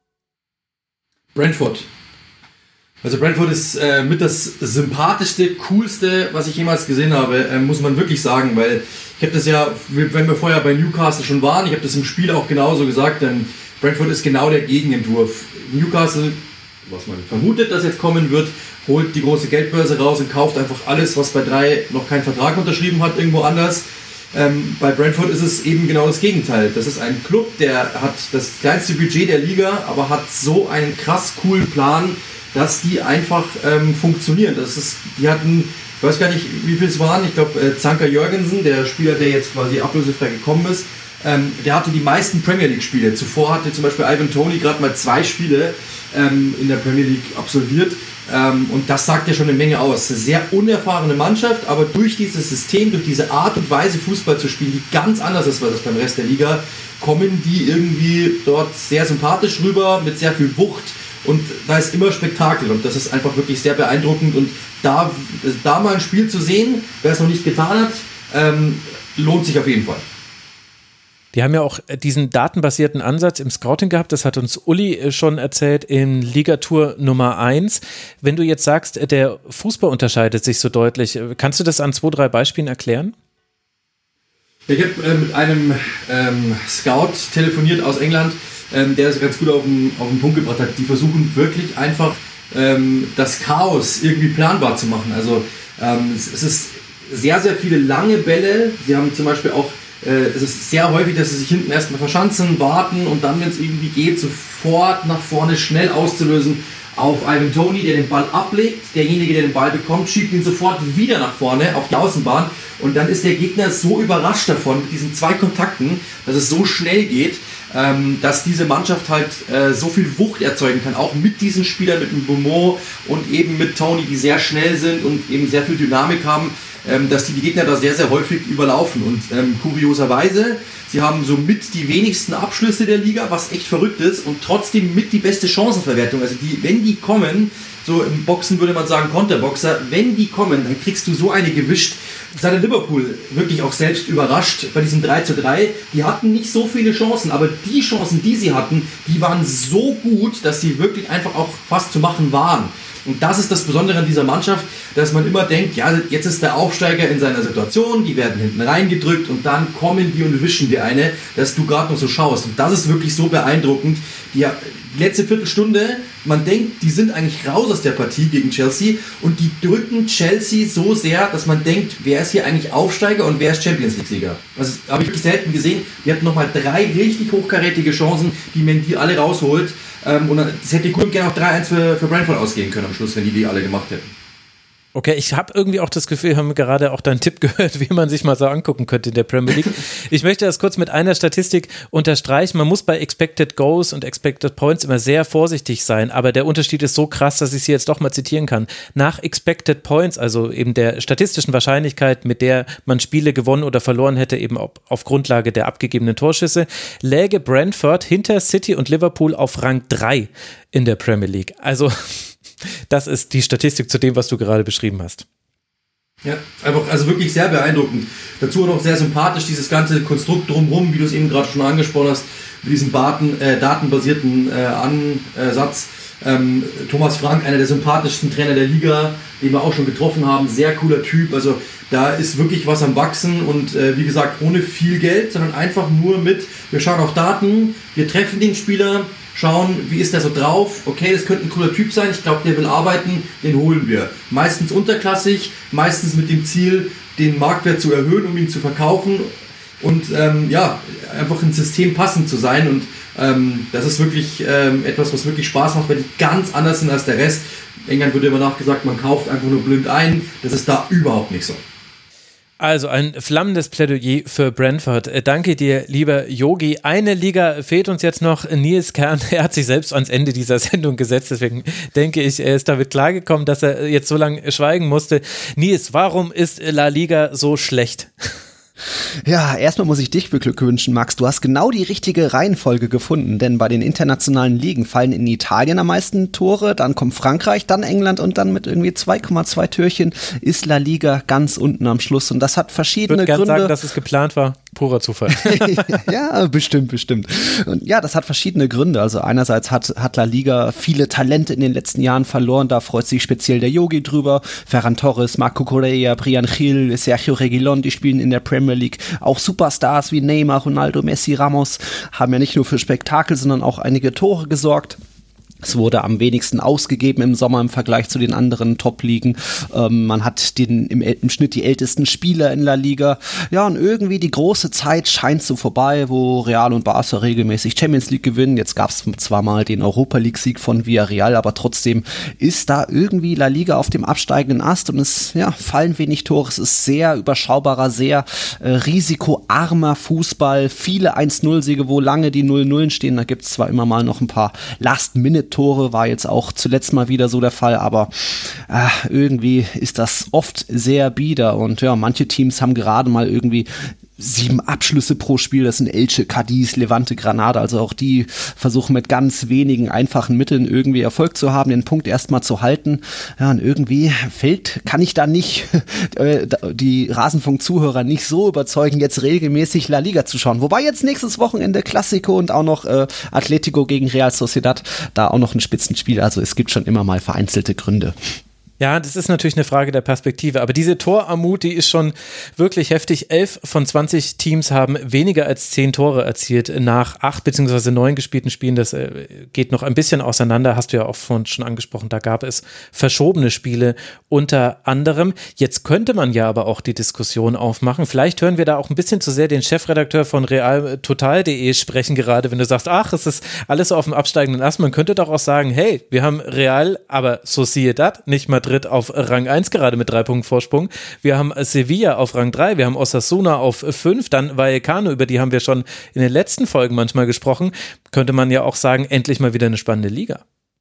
Brentford. Also Brentford ist mit das sympathischste, coolste, was ich jemals gesehen habe, muss man wirklich sagen, weil ich habe das ja, wenn wir vorher bei Newcastle schon waren, ich habe das im Spiel auch genauso gesagt, denn Brentford ist genau der Gegenentwurf. Newcastle, was man vermutet, dass jetzt kommen wird, holt die große Geldbörse raus und kauft einfach alles, was bei 3 noch keinen Vertrag unterschrieben hat, irgendwo anders. Bei Brentford ist es eben genau das Gegenteil. Das ist ein Club, der hat das kleinste Budget der Liga, aber hat so einen krass coolen Plan, dass die einfach funktionieren. Die hatten, ich weiß gar nicht, wie viel es waren, ich glaube Zanka Jørgensen, der Spieler, der jetzt quasi ablösefrei gekommen ist, der hatte die meisten Premier League Spiele. Zuvor hatte zum Beispiel Ivan Toney gerade mal 2 Spiele in der Premier League absolviert. Und das sagt ja schon eine Menge aus. Eine sehr unerfahrene Mannschaft, aber durch dieses System, durch diese Art und Weise Fußball zu spielen, die ganz anders ist als das beim Rest der Liga, kommen die irgendwie dort sehr sympathisch rüber, mit sehr viel Wucht. Und da ist immer Spektakel und das ist einfach wirklich sehr beeindruckend. Und da mal ein Spiel zu sehen, wer es noch nicht getan hat, lohnt sich auf jeden Fall. Die haben ja auch diesen datenbasierten Ansatz im Scouting gehabt, das hat uns Uli schon erzählt in Ligatur Nummer 1. Wenn du jetzt sagst, der Fußball unterscheidet sich so deutlich, kannst du das an 2, 3 Beispielen erklären? Ich habe mit einem Scout telefoniert aus England, der das ganz gut auf den Punkt gebracht hat. Die versuchen wirklich einfach das Chaos irgendwie planbar zu machen. Also es ist sehr, sehr viele lange Bälle. Sie haben zum Beispiel auch es ist sehr häufig, dass sie sich hinten erstmal verschanzen, warten und dann, wenn es irgendwie geht, sofort nach vorne schnell auszulösen auf Ivan Toney, der den Ball ablegt. Derjenige, der den Ball bekommt, schiebt ihn sofort wieder nach vorne auf die Außenbahn und dann ist der Gegner so überrascht davon mit diesen 2 Kontakten, dass es so schnell geht, dass diese Mannschaft halt so viel Wucht erzeugen kann, auch mit diesen Spielern, mit dem Beaumont und eben mit Toney, die sehr schnell sind und eben sehr viel Dynamik haben, dass die Gegner da sehr, sehr häufig überlaufen. Und kurioserweise, sie haben somit die wenigsten Abschlüsse der Liga, was echt verrückt ist, und trotzdem mit die beste Chancenverwertung. Also wenn die kommen, so im Boxen würde man sagen Konterboxer, wenn die kommen, dann kriegst du so eine gewischt. Das hat Liverpool wirklich auch selbst überrascht bei diesem 3:3. Die hatten nicht so viele Chancen, aber die Chancen, die sie hatten, die waren so gut, dass sie wirklich einfach auch fast zu machen waren. Und das ist das Besondere an dieser Mannschaft, dass man immer denkt, ja, jetzt ist der Aufsteiger in seiner Situation, die werden hinten reingedrückt und dann kommen die und wischen dir eine, dass du gerade noch so schaust. Und das ist wirklich so beeindruckend. Die letzte Viertelstunde, man denkt, die sind eigentlich raus aus der Partie gegen Chelsea und die drücken Chelsea so sehr, dass man denkt, wer ist hier eigentlich Aufsteiger und wer ist Champions League-Sieger. Also das habe ich wirklich selten gesehen. Die hatten nochmal 3 richtig hochkarätige Chancen, die Mendy alle rausholt. Und es hätte gut gerne auch 3-1 für Brentford ausgehen können am Schluss, wenn die alle gemacht hätten. Okay, ich habe irgendwie auch das Gefühl, wir haben gerade auch deinen Tipp gehört, wie man sich mal so angucken könnte in der Premier League. Ich möchte das kurz mit einer Statistik unterstreichen. Man muss bei Expected Goals und Expected Points immer sehr vorsichtig sein, aber der Unterschied ist so krass, dass ich sie jetzt doch mal zitieren kann. Nach Expected Points, also eben der statistischen Wahrscheinlichkeit, mit der man Spiele gewonnen oder verloren hätte, eben auf Grundlage der abgegebenen Torschüsse, läge Brentford hinter City und Liverpool auf Rang 3 in der Premier League. Also Das ist die Statistik zu dem, was du gerade beschrieben hast. Ja, einfach, also wirklich sehr beeindruckend. Dazu auch noch sehr sympathisch, dieses ganze Konstrukt drumherum, wie du es eben gerade schon angesprochen hast, mit diesem datenbasierten Ansatz. Thomas Frank, einer der sympathischsten Trainer der Liga, den wir auch schon getroffen haben, sehr cooler Typ, also da ist wirklich was am Wachsen und wie gesagt, ohne viel Geld, sondern einfach nur wir schauen auf Daten, wir treffen den Spieler, schauen, wie ist der so drauf, okay, das könnte ein cooler Typ sein, ich glaube, der will arbeiten, den holen wir. Meistens unterklassig, meistens mit dem Ziel, den Marktwert zu erhöhen, um ihn zu verkaufen und einfach ins System passend zu sein und das ist wirklich etwas, was wirklich Spaß macht, weil die ganz anders sind als der Rest. In England wird immer nachgesagt, man kauft einfach nur blind ein, das ist da überhaupt nicht so. Also ein flammendes Plädoyer für Brentford. Danke dir, lieber Yogi. Eine Liga fehlt uns jetzt noch, Nils Kern. Er hat sich selbst ans Ende dieser Sendung gesetzt, deswegen denke ich, er ist damit klargekommen, dass er jetzt so lange schweigen musste. Nils, warum ist La Liga so schlecht? Ja, erstmal muss ich dich beglückwünschen, Max. Du hast genau die richtige Reihenfolge gefunden, denn bei den internationalen Ligen fallen in Italien am meisten Tore, dann kommt Frankreich, dann England und dann mit irgendwie 2,2 Türchen ist La Liga ganz unten am Schluss und das hat verschiedene Gründe. Ich würde gerne sagen, dass es geplant war. Purer Zufall. Ja, bestimmt. Und ja, das hat verschiedene Gründe. Also einerseits hat La Liga viele Talente in den letzten Jahren verloren. Da freut sich speziell der Yogi drüber. Ferran Torres, Marco Correa, Brian Gil, Sergio Reguilón, die spielen in der Premier League. Auch Superstars wie Neymar, Ronaldo, Messi, Ramos haben ja nicht nur für Spektakel, sondern auch einige Tore gesorgt. Es wurde am wenigsten ausgegeben im Sommer im Vergleich zu den anderen Top-Ligen. Man hat im Schnitt die ältesten Spieler in La Liga. Ja, und irgendwie die große Zeit scheint so vorbei, wo Real und Barca regelmäßig Champions League gewinnen. Jetzt gab es zwar mal den Europa-League-Sieg von Villarreal, aber trotzdem ist da irgendwie La Liga auf dem absteigenden Ast und es fallen wenig Tore. Es ist sehr überschaubarer, sehr risikoarmer Fußball. Viele 1-0-Siege, wo lange die 0-0 stehen. Da gibt es zwar immer mal noch ein paar Last-Minute-Tore, war jetzt auch zuletzt mal wieder so der Fall, aber irgendwie ist das oft sehr bieder und ja, manche Teams haben gerade mal irgendwie 7 Abschlüsse pro Spiel, das sind Elche, Cadiz, Levante, Granada, also auch die versuchen mit ganz wenigen einfachen Mitteln irgendwie Erfolg zu haben, den Punkt erstmal zu halten. Ja, und irgendwie kann ich da nicht die Rasenfunk-Zuhörer nicht so überzeugen, jetzt regelmäßig La Liga zu schauen. Wobei jetzt nächstes Wochenende Classico und auch noch Atletico gegen Real Sociedad, da auch noch ein Spitzenspiel, also es gibt schon immer mal vereinzelte Gründe. Ja, das ist natürlich eine Frage der Perspektive, aber diese Torarmut, die ist schon wirklich heftig. 11 von 20 Teams haben weniger als 10 Tore erzielt nach 8 bzw. 9 gespielten Spielen. Das geht noch ein bisschen auseinander, hast du ja auch vorhin schon angesprochen, da gab es verschobene Spiele unter anderem. Jetzt könnte man ja aber auch die Diskussion aufmachen. Vielleicht hören wir da auch ein bisschen zu sehr den Chefredakteur von realtotal.de sprechen gerade, wenn du sagst, ach, es ist alles auf dem absteigenden Ast. Man könnte doch auch sagen, hey, wir haben Real, aber Sociedad, nicht Madrid auf Rang 1 gerade mit 3 Punkten Vorsprung. Wir haben Sevilla auf Rang 3, wir haben Osasuna auf 5, dann Vallecano, über die haben wir schon in den letzten Folgen manchmal gesprochen. Könnte man ja auch sagen, endlich mal wieder eine spannende Liga.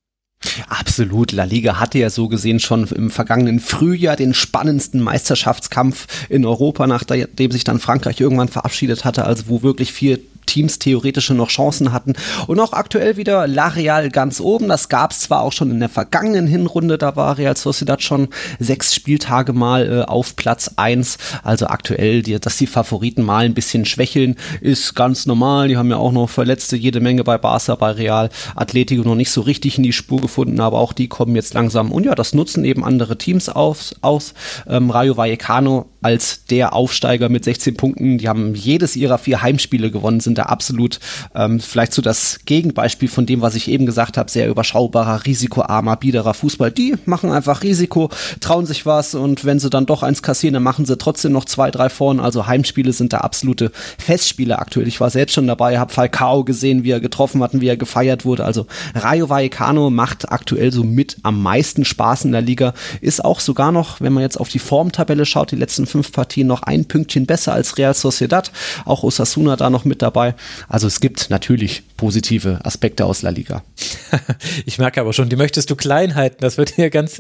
Absolut, La Liga hatte ja so gesehen schon im vergangenen Frühjahr den spannendsten Meisterschaftskampf in Europa, nachdem sich dann Frankreich irgendwann verabschiedet hatte, also wo wirklich 4 Teams theoretisch noch Chancen hatten und auch aktuell wieder La Real ganz oben, das gab es zwar auch schon in der vergangenen Hinrunde, da war Real Sociedad schon 6 Spieltage mal auf Platz 1, also aktuell, dass die Favoriten mal ein bisschen schwächeln, ist ganz normal, die haben ja auch noch Verletzte, jede Menge bei Barca, bei Real, Atletico noch nicht so richtig in die Spur gefunden, aber auch die kommen jetzt langsam und ja, das nutzen eben andere Teams aus. Rayo Vallecano als der Aufsteiger mit 16 Punkten, die haben jedes ihrer 4 Heimspiele gewonnen, sind da absolut vielleicht so das Gegenbeispiel von dem, was ich eben gesagt habe, sehr überschaubarer, risikoarmer, biederer Fußball. Die machen einfach Risiko, trauen sich was und wenn sie dann doch eins kassieren, dann machen sie trotzdem noch 2, 3 vorn. Also Heimspiele sind da absolute Festspiele aktuell. Ich war selbst schon dabei, habe Falcao gesehen, wie er getroffen hat und wie er gefeiert wurde. Also Rayo Vallecano macht aktuell so mit am meisten Spaß in der Liga. Ist auch sogar noch, wenn man jetzt auf die Formtabelle schaut, die letzten 5 Partien noch ein Pünktchen besser als Real Sociedad. Auch Osasuna da noch mit dabei. Also es gibt natürlich positive Aspekte aus La Liga. Ich merke aber schon, die möchtest du klein halten. Das wird hier ganz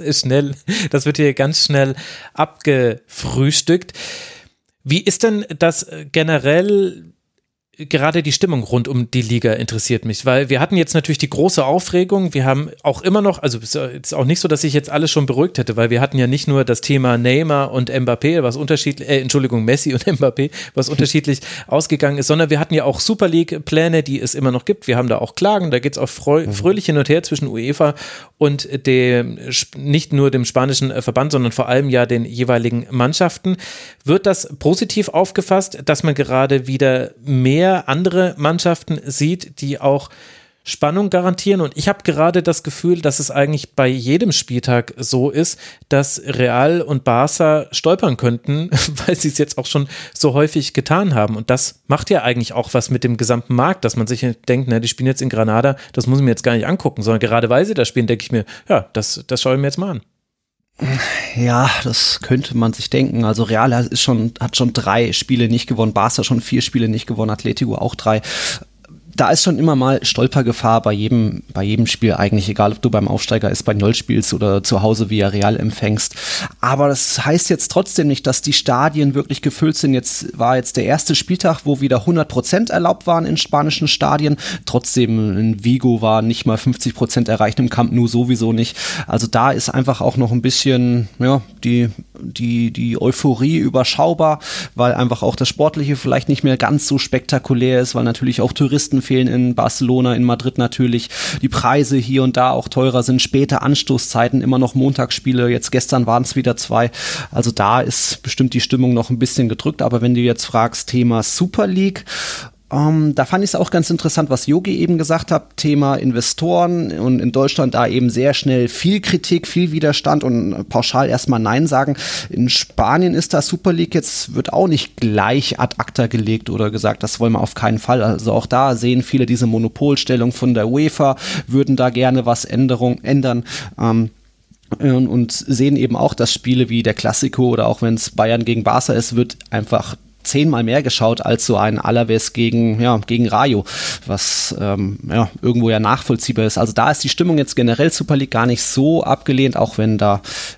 schnell abgefrühstückt. Wie ist denn das generell gerade die Stimmung rund um die Liga interessiert mich, weil wir hatten jetzt natürlich die große Aufregung, wir haben auch immer noch, also es ist auch nicht so, dass sich jetzt alles schon beruhigt hätte, weil wir hatten ja nicht nur das Thema Neymar und Mbappé, was unterschiedlich, Messi und Mbappé, was unterschiedlich ausgegangen ist, sondern wir hatten ja auch Super League-Pläne, die es immer noch gibt, wir haben da auch Klagen, da geht es auch fröhlich hin und her zwischen UEFA und nicht nur dem spanischen Verband, sondern vor allem ja den jeweiligen Mannschaften. Wird das positiv aufgefasst, dass man gerade wieder mehr andere Mannschaften sieht, die auch Spannung garantieren? Und ich habe gerade das Gefühl, dass es eigentlich bei jedem Spieltag so ist, dass Real und Barca stolpern könnten, weil sie es jetzt auch schon so häufig getan haben. Und das macht ja eigentlich auch was mit dem gesamten Markt, dass man sich denkt, na, die spielen jetzt in Granada, das muss ich mir jetzt gar nicht angucken, sondern gerade weil sie da spielen, denke ich mir, ja, das schaue ich mir jetzt mal an. Ja, das könnte man sich denken. Also Real hat schon 3 Spiele nicht gewonnen, Barca schon 4 Spiele nicht gewonnen, Atletico auch 3. Da ist schon immer mal Stolpergefahr bei jedem Spiel eigentlich, egal ob du beim Aufsteiger Espanyol spielst oder zu Hause Villarreal empfängst. Aber das heißt jetzt trotzdem nicht, dass die Stadien wirklich gefüllt sind. Jetzt war der erste Spieltag, wo wieder 100% erlaubt waren in spanischen Stadien. Trotzdem in Vigo war nicht mal 50% erreicht, im Camp Nou sowieso nicht. Also da ist einfach auch noch ein bisschen, ja, die Euphorie überschaubar, weil einfach auch das Sportliche vielleicht nicht mehr ganz so spektakulär ist, weil natürlich auch Touristen fehlen in Barcelona, in Madrid natürlich, die Preise hier und da auch teurer sind, späte Anstoßzeiten, immer noch Montagsspiele, jetzt gestern waren es wieder 2, also da ist bestimmt die Stimmung noch ein bisschen gedrückt, aber wenn du jetzt fragst, Thema Super League, da fand ich es auch ganz interessant, was Jogi eben gesagt hat, Thema Investoren und in Deutschland da eben sehr schnell viel Kritik, viel Widerstand und pauschal erstmal Nein sagen. In Spanien ist das Super League wird auch nicht gleich ad acta gelegt oder gesagt, das wollen wir auf keinen Fall. Also auch da sehen viele diese Monopolstellung von der UEFA, würden da gerne was ändern. Und sehen eben auch, dass Spiele wie der Clasico oder auch wenn es Bayern gegen Barca ist, wird einfach 10-mal mehr geschaut als so ein Alaves gegen Rayo, was irgendwo ja nachvollziehbar ist. Also da ist die Stimmung jetzt generell Super League gar nicht so abgelehnt, auch wenn da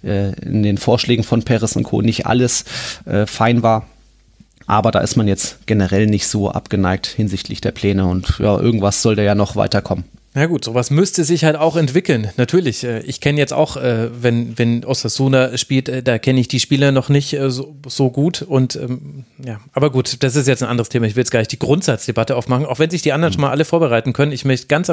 in den Vorschlägen von Perez und Co. nicht alles fein war. Aber da ist man jetzt generell nicht so abgeneigt hinsichtlich der Pläne und ja, irgendwas soll da ja noch weiterkommen. Na gut, sowas müsste sich halt auch entwickeln. Natürlich, ich kenne jetzt auch, wenn Osasuna spielt, da kenne ich die Spieler noch nicht so gut und ja, aber gut, das ist jetzt ein anderes Thema. Ich will jetzt gar nicht die Grundsatzdebatte aufmachen, auch wenn sich die anderen schon mal alle vorbereiten können. Ich möchte ganz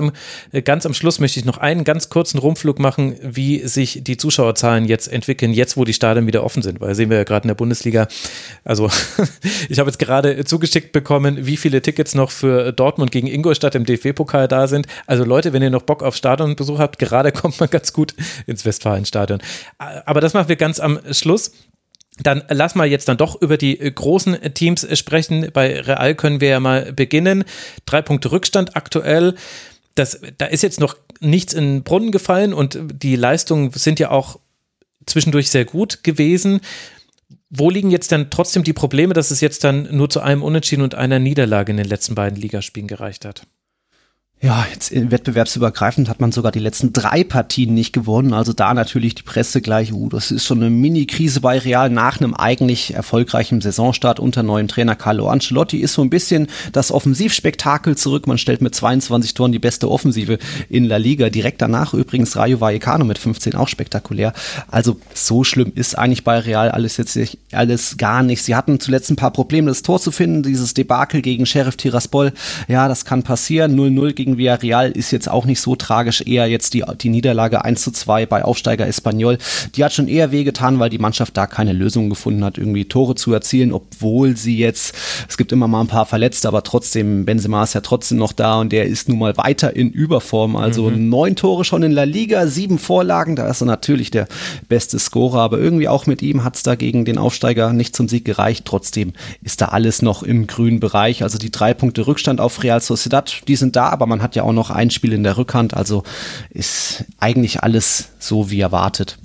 am Schluss möchte ich noch einen ganz kurzen Rumflug machen, wie sich die Zuschauerzahlen jetzt entwickeln, jetzt wo die Stadien wieder offen sind, weil sehen wir ja gerade in der Bundesliga. Also ich habe jetzt gerade zugeschickt bekommen, wie viele Tickets noch für Dortmund gegen Ingolstadt im DFB-Pokal da sind. Also Leute, wenn ihr noch Bock auf Stadionbesuch habt, gerade kommt man ganz gut ins Westfalenstadion. Aber das machen wir ganz am Schluss. Dann lass mal jetzt dann doch über die großen Teams sprechen. Bei Real können wir ja mal beginnen. 3 Punkte Rückstand aktuell. Da ist jetzt noch nichts in den Brunnen gefallen und die Leistungen sind ja auch zwischendurch sehr gut gewesen. Wo liegen jetzt dann trotzdem die Probleme, dass es jetzt dann nur zu einem Unentschieden und einer Niederlage in den letzten beiden Ligaspielen gereicht hat? Ja, jetzt wettbewerbsübergreifend hat man sogar die letzten 3 Partien nicht gewonnen. Also da natürlich die Presse gleich, das ist schon eine Mini-Krise bei Real nach einem eigentlich erfolgreichen Saisonstart unter neuem Trainer Carlo Ancelotti. Ist so ein bisschen das Offensivspektakel zurück. Man stellt mit 22 Toren die beste Offensive in La Liga. Direkt danach übrigens Rayo Vallecano mit 15, auch spektakulär. Also so schlimm ist eigentlich bei Real alles gar nicht. Sie hatten zuletzt ein paar Probleme, das Tor zu finden. Dieses Debakel gegen Sheriff Tiraspol, ja, das kann passieren. 0-0 gegen Villarreal ist jetzt auch nicht so tragisch, eher jetzt die Niederlage 1-2 bei Aufsteiger Espanyol. Die hat schon eher wehgetan, weil die Mannschaft da keine Lösung gefunden hat, irgendwie Tore zu erzielen, obwohl sie jetzt, es gibt immer mal ein paar Verletzte, aber trotzdem, Benzema ist ja trotzdem noch da und der ist nun mal weiter in Überform, also 9 Tore schon in La Liga, 7 Vorlagen, da ist er natürlich der beste Scorer, aber irgendwie auch mit ihm hat es da gegen den Aufsteiger nicht zum Sieg gereicht, trotzdem ist da alles noch im grünen Bereich, also die 3 Punkte Rückstand auf Real Sociedad, die sind da, aber man hat ja auch noch ein Spiel in der Rückhand, also ist eigentlich alles so wie erwartet.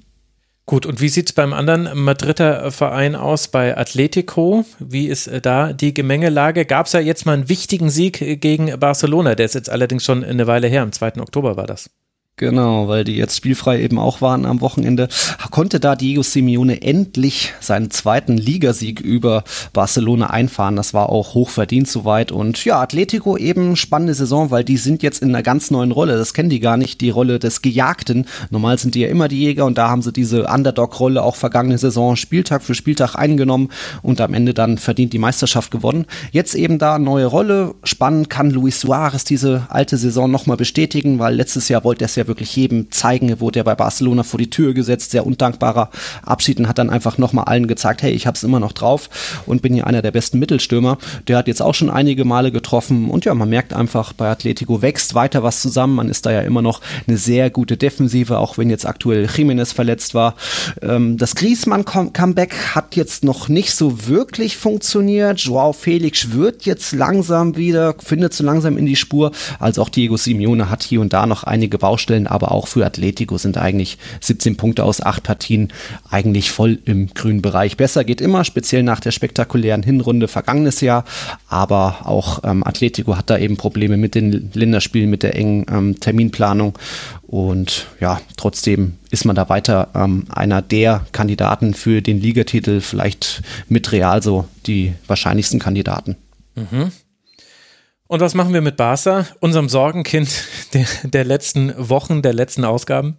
Gut, und wie sieht es beim anderen Madrider Verein aus, bei Atletico? Wie ist da die Gemengelage? Gab es ja jetzt mal einen wichtigen Sieg gegen Barcelona, der ist jetzt allerdings schon eine Weile her, am 2. Oktober war das. Genau, weil die jetzt spielfrei eben auch waren am Wochenende, konnte da Diego Simeone endlich seinen zweiten Ligasieg über Barcelona einfahren. Das war auch hochverdient soweit. Und ja, Atletico eben spannende Saison, weil die sind jetzt in einer ganz neuen Rolle. Das kennen die gar nicht, die Rolle des Gejagten. Normal sind die ja immer die Jäger und da haben sie diese Underdog-Rolle auch vergangene Saison Spieltag für Spieltag eingenommen und am Ende dann verdient die Meisterschaft gewonnen. Jetzt eben da neue Rolle. Spannend, kann Luis Suarez diese alte Saison nochmal bestätigen, weil letztes Jahr wollte er es ja wirklich jedem zeigen, wurde er bei Barcelona vor die Tür gesetzt, sehr undankbarer Abschied und hat dann einfach nochmal allen gezeigt, hey, ich hab's immer noch drauf und bin hier einer der besten Mittelstürmer. Der hat jetzt auch schon einige Male getroffen und ja, man merkt einfach, bei Atletico wächst weiter was zusammen, man ist da ja immer noch eine sehr gute Defensive, auch wenn jetzt aktuell Jiménez verletzt war. Das Griezmann-Comeback hat jetzt noch nicht so wirklich funktioniert, Joao Felix wird jetzt langsam wieder, findet so langsam in die Spur, also auch Diego Simeone hat hier und da noch einige Baustellen, aber auch für Atletico sind eigentlich 17 Punkte aus 8 Partien eigentlich voll im grünen Bereich. Besser geht immer, speziell nach der spektakulären Hinrunde vergangenes Jahr, aber auch Atletico hat da eben Probleme mit den Länderspielen, mit der engen Terminplanung und ja, trotzdem ist man da weiter einer der Kandidaten für den Ligatitel, vielleicht mit Real so die wahrscheinlichsten Kandidaten. Mhm. Und was machen wir mit Barca, unserem Sorgenkind der letzten Wochen, der letzten Ausgaben?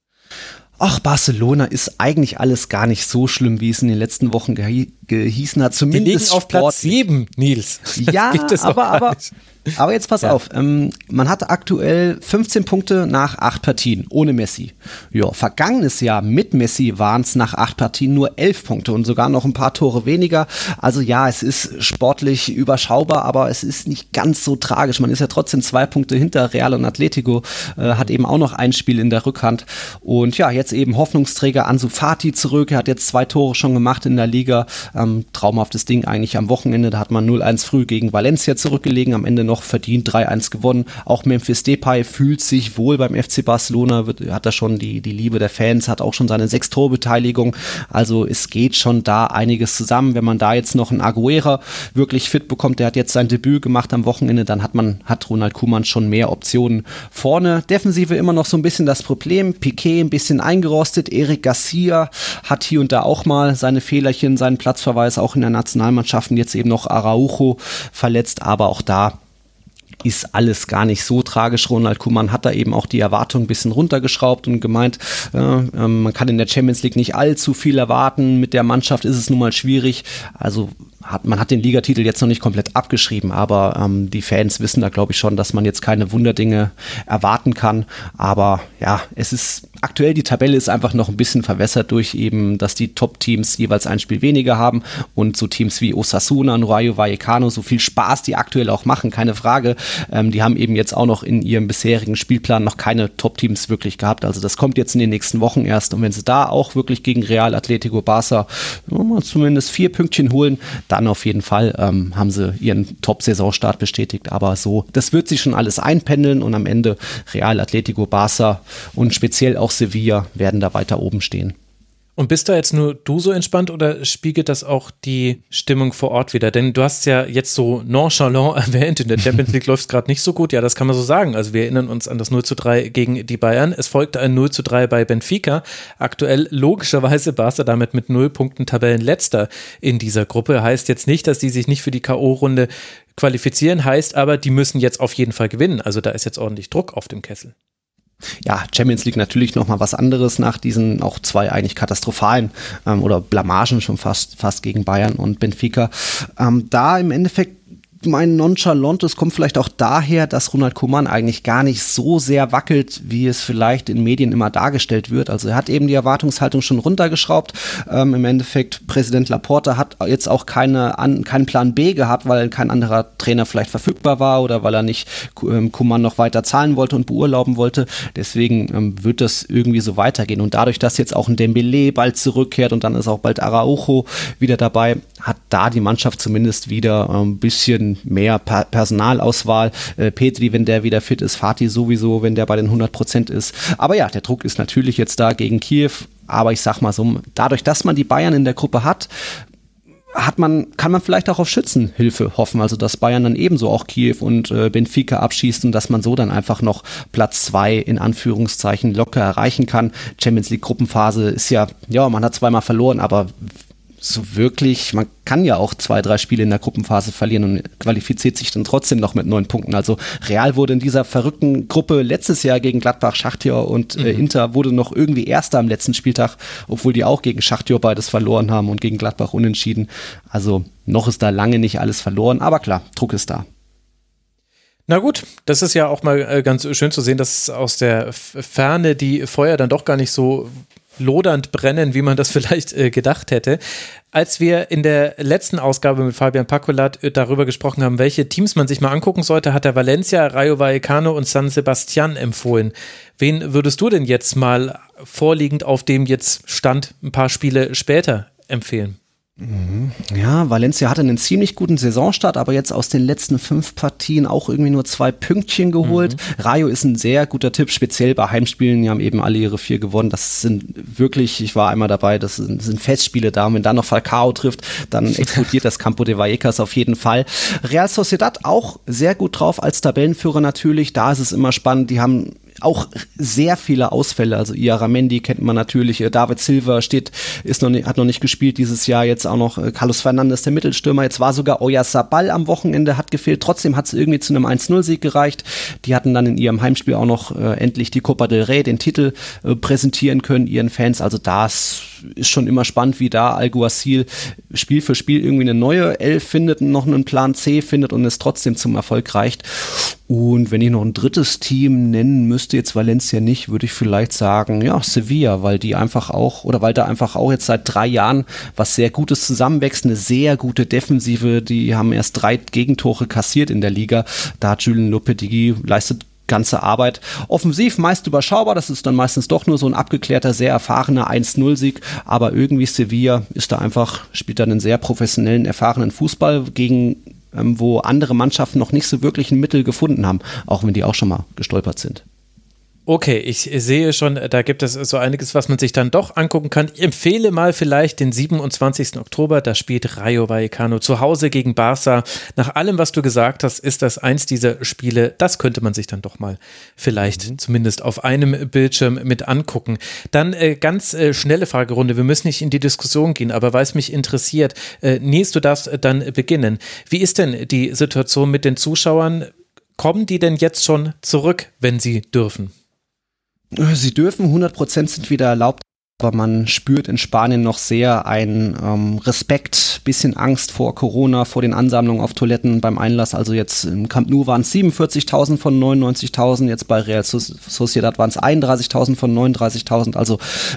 Ach, Barcelona ist eigentlich alles gar nicht so schlimm, wie es in den letzten Wochen gehießen hat. Zumindest die liegen auf Platz 7, Nils. Das ja, aber jetzt pass auf. Man hat aktuell 15 Punkte nach 8 Partien ohne Messi. Ja, vergangenes Jahr mit Messi waren es nach 8 Partien nur 11 Punkte und sogar noch ein paar Tore weniger. Also ja, es ist sportlich überschaubar, aber es ist nicht ganz so tragisch. Man ist ja trotzdem 2 Punkte hinter Real und Atletico, hat eben auch noch ein Spiel in der Rückhand. Und ja, jetzt eben Hoffnungsträger Ansu Fati zurück. Er hat jetzt 2 Tore schon gemacht in der Liga. Traumhaftes Ding eigentlich am Wochenende. Da hat man 0-1 früh gegen Valencia zurückgelegen, am Ende noch verdient 3-1 gewonnen. Auch Memphis Depay fühlt sich wohl beim FC Barcelona, hat da schon die Liebe der Fans, hat auch schon seine 6-Tor-Beteiligung. Also es geht schon da einiges zusammen. Wenn man da jetzt noch einen Aguero wirklich fit bekommt, der hat jetzt sein Debüt gemacht am Wochenende, dann hat Ronald Koeman schon mehr Optionen vorne. Defensive immer noch so ein bisschen das Problem. Piqué ein bisschen eingerostet. Eric Garcia hat hier und da auch mal seine Fehlerchen, seinen Platzverweis auch in der Nationalmannschaft und jetzt eben noch Araujo verletzt, aber auch da ist alles gar nicht so tragisch. Ronald Koeman hat da eben auch die Erwartungen ein bisschen runtergeschraubt und gemeint, man kann in der Champions League nicht allzu viel erwarten. Mit der Mannschaft ist es nun mal schwierig. Also man hat den Ligatitel jetzt noch nicht komplett abgeschrieben, aber die Fans wissen da, glaube ich, schon, dass man jetzt keine Wunderdinge erwarten kann. Aber ja, es ist aktuell, die Tabelle ist einfach noch ein bisschen verwässert durch eben, dass die Top-Teams jeweils ein Spiel weniger haben und so Teams wie Osasuna und Rayo Vallecano, so viel Spaß die aktuell auch machen, keine Frage, die haben eben jetzt auch noch in ihrem bisherigen Spielplan noch keine Top-Teams wirklich gehabt, also das kommt jetzt in den nächsten Wochen erst und wenn sie da auch wirklich gegen Real, Atletico, Barca zumindest 4 Pünktchen holen, dann auf jeden Fall haben sie ihren Top-Saisonstart bestätigt, aber so, das wird sich schon alles einpendeln und am Ende Real, Atletico, Barca und speziell auch Sevilla werden da weiter oben stehen. Und bist da jetzt nur du so entspannt oder spiegelt das auch die Stimmung vor Ort wieder? Denn du hast ja jetzt so nonchalant erwähnt, in der Champions League läuft es gerade nicht so gut. Ja, das kann man so sagen. Also wir erinnern uns an das 0:3 gegen die Bayern. Es folgte ein 0:3 bei Benfica. Aktuell logischerweise Barca damit mit 0 Punkten Tabellenletzter in dieser Gruppe. Heißt jetzt nicht, dass die sich nicht für die K.O.-Runde qualifizieren, heißt aber, die müssen jetzt auf jeden Fall gewinnen. Also da ist jetzt ordentlich Druck auf dem Kessel. Ja, Champions League natürlich nochmal was anderes nach diesen auch 2 eigentlich katastrophalen oder Blamagen schon fast gegen Bayern und Benfica. Da im Endeffekt mein Nonchalantes kommt vielleicht auch daher, dass Ronald Koeman eigentlich gar nicht so sehr wackelt, wie es vielleicht in Medien immer dargestellt wird. Also er hat eben die Erwartungshaltung schon runtergeschraubt. Im Endeffekt, Präsident Laporta hat jetzt auch keinen Plan B gehabt, weil kein anderer Trainer vielleicht verfügbar war oder weil er nicht Koeman noch weiter zahlen wollte und beurlauben wollte. Deswegen wird das irgendwie so weitergehen. Und dadurch, dass jetzt auch ein Dembélé bald zurückkehrt und dann ist auch bald Araujo wieder dabei, hat da die Mannschaft zumindest wieder ein bisschen mehr Personalauswahl. Petri, wenn der wieder fit ist, Fati sowieso, wenn der bei den 100% ist. Aber ja, der Druck ist natürlich jetzt da gegen Kiew. Aber ich sag mal so, dadurch, dass man die Bayern in der Gruppe hat, kann man vielleicht auch auf Schützenhilfe hoffen, also dass Bayern dann ebenso auch Kiew und Benfica abschießt und dass man so dann einfach noch Platz 2 in Anführungszeichen locker erreichen kann. Champions League Gruppenphase ist ja, man hat zweimal verloren, aber so wirklich, man kann ja auch 2-3 Spiele in der Gruppenphase verlieren und qualifiziert sich dann trotzdem noch mit 9 Punkten. Also Real wurde in dieser verrückten Gruppe letztes Jahr gegen Gladbach, Schachtior und Inter wurde noch irgendwie Erster am letzten Spieltag, obwohl die auch gegen Schachtior beides verloren haben und gegen Gladbach unentschieden. Also noch ist da lange nicht alles verloren, aber klar, Druck ist da. Na gut, das ist ja auch mal ganz schön zu sehen, dass aus der Ferne die Feuer dann doch gar nicht so lodernd brennen, wie man das vielleicht gedacht hätte. Als wir in der letzten Ausgabe mit Fabian Pacolat darüber gesprochen haben, welche Teams man sich mal angucken sollte, hat er Valencia, Rayo Vallecano und San Sebastián empfohlen. Wen würdest du denn jetzt mal vorliegend auf dem jetzt Stand ein paar Spiele später empfehlen? Ja, Valencia hatte einen ziemlich guten Saisonstart, aber jetzt aus den letzten 5 Partien auch irgendwie nur 2 Pünktchen geholt. Rayo ist ein sehr guter Tipp, speziell bei Heimspielen. Die haben eben alle ihre 4 gewonnen. Das sind wirklich, ich war einmal dabei, das sind Festspiele da. Und wenn dann noch Falcao trifft, dann explodiert das Campo de Vallecas auf jeden Fall. Real Sociedad auch sehr gut drauf als Tabellenführer natürlich. Da ist es immer spannend. Die haben auch sehr viele Ausfälle, also Iaramendi kennt man natürlich, David Silva hat noch nicht gespielt dieses Jahr, jetzt auch noch Carlos Fernandes, der Mittelstürmer, jetzt war sogar Oyarzabal am Wochenende, hat gefehlt, trotzdem hat es irgendwie zu einem 1-0-Sieg gereicht. Die hatten dann in ihrem Heimspiel auch noch endlich die Copa del Rey, den Titel präsentieren können, ihren Fans, also das ist schon immer spannend, wie da Alguacil Spiel für Spiel irgendwie eine neue Elf findet, noch einen Plan C findet und es trotzdem zum Erfolg reicht. Und wenn ich noch ein drittes Team nennen müsste, jetzt Valencia nicht, würde ich vielleicht sagen, ja, Sevilla, weil da einfach auch jetzt seit 3 Jahren was sehr Gutes zusammenwächst, eine sehr gute Defensive, die haben erst 3 Gegentore kassiert in der Liga, da hat Julien Lopetegui leistet ganze Arbeit. Offensiv meist überschaubar, das ist dann meistens doch nur so ein abgeklärter, sehr erfahrener 1-0-Sieg, aber irgendwie Sevilla spielt dann einen sehr professionellen, erfahrenen Fußball gegen wo andere Mannschaften noch nicht so wirklich ein Mittel gefunden haben, auch wenn die auch schon mal gestolpert sind. Okay, ich sehe schon, da gibt es so einiges, was man sich dann doch angucken kann. Ich empfehle mal vielleicht den 27. Oktober, da spielt Rayo Vallecano zu Hause gegen Barca. Nach allem, was du gesagt hast, ist das eins dieser Spiele, das könnte man sich dann doch mal vielleicht zumindest auf einem Bildschirm mit angucken. Dann ganz schnelle Fragerunde, wir müssen nicht in die Diskussion gehen, aber weil es mich interessiert, Nils, du darfst dann beginnen. Wie ist denn die Situation mit den Zuschauern? Kommen die denn jetzt schon zurück, wenn sie dürfen? Sie dürfen, 100% sind wieder erlaubt, aber man spürt in Spanien noch sehr einen Respekt, bisschen Angst vor Corona, vor den Ansammlungen auf Toiletten beim Einlass. Also jetzt im Camp Nou waren es 47.000 von 99.000, jetzt bei Real Sociedad waren es 31.000 von 39.000. Also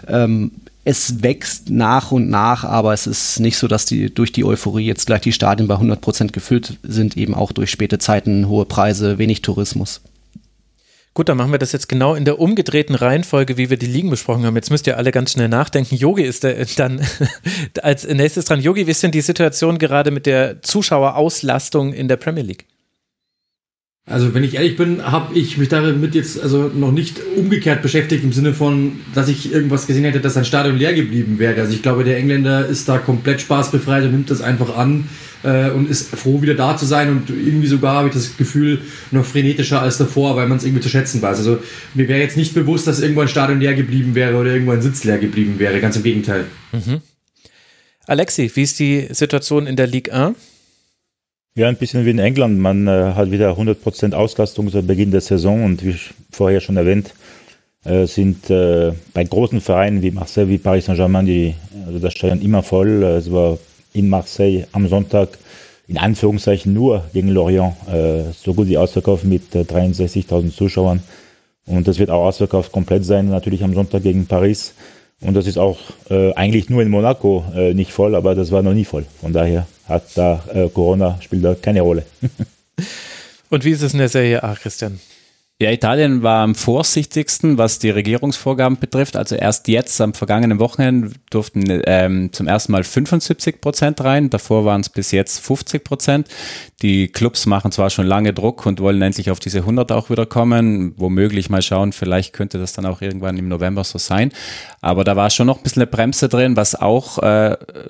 es wächst nach und nach, aber es ist nicht so, dass durch die Euphorie jetzt gleich die Stadien bei 100% gefüllt sind, eben auch durch späte Zeiten, hohe Preise, wenig Tourismus. Gut, dann machen wir das jetzt genau in der umgedrehten Reihenfolge, wie wir die Ligen besprochen haben. Jetzt müsst ihr alle ganz schnell nachdenken. Yogi ist dann als nächstes dran. Yogi, wie ist denn die Situation gerade mit der Zuschauerauslastung in der Premier League? Also wenn ich ehrlich bin, habe ich mich damit jetzt also noch nicht umgekehrt beschäftigt im Sinne von, dass ich irgendwas gesehen hätte, dass ein Stadion leer geblieben wäre. Also ich glaube, der Engländer ist da komplett spaßbefreit und nimmt das einfach an und ist froh, wieder da zu sein und irgendwie sogar habe ich das Gefühl, noch frenetischer als davor, weil man es irgendwie zu schätzen weiß. Also mir wäre jetzt nicht bewusst, dass irgendwo ein Stadion leer geblieben wäre oder irgendwo ein Sitz leer geblieben wäre, ganz im Gegenteil. Alexi, wie ist die Situation in der Ligue 1? Ja, ein bisschen wie in England. Man hat wieder 100% Auslastung zu Beginn der Saison und wie vorher schon erwähnt, sind bei großen Vereinen wie Marseille, wie Paris Saint-Germain, also das Stadion immer voll. Es war in Marseille am Sonntag in Anführungszeichen nur gegen Lorient so gut wie ausverkauft mit 63.000 Zuschauern. Und das wird auch ausverkauft komplett sein, natürlich am Sonntag gegen Paris. Und das ist auch eigentlich nur in Monaco nicht voll, aber das war noch nie voll. Von daher hat da Corona spielt da keine Rolle. Und wie ist es in der Serie A, Christian? Ja, Italien war am vorsichtigsten, was die Regierungsvorgaben betrifft. Also erst jetzt, am vergangenen Wochenende, durften zum ersten Mal 75% rein. Davor waren es bis jetzt 50%. Die Clubs machen zwar schon lange Druck und wollen endlich auf diese 100 auch wieder kommen. Womöglich mal schauen, vielleicht könnte das dann auch irgendwann im November so sein. Aber da war schon noch ein bisschen eine Bremse drin, was auch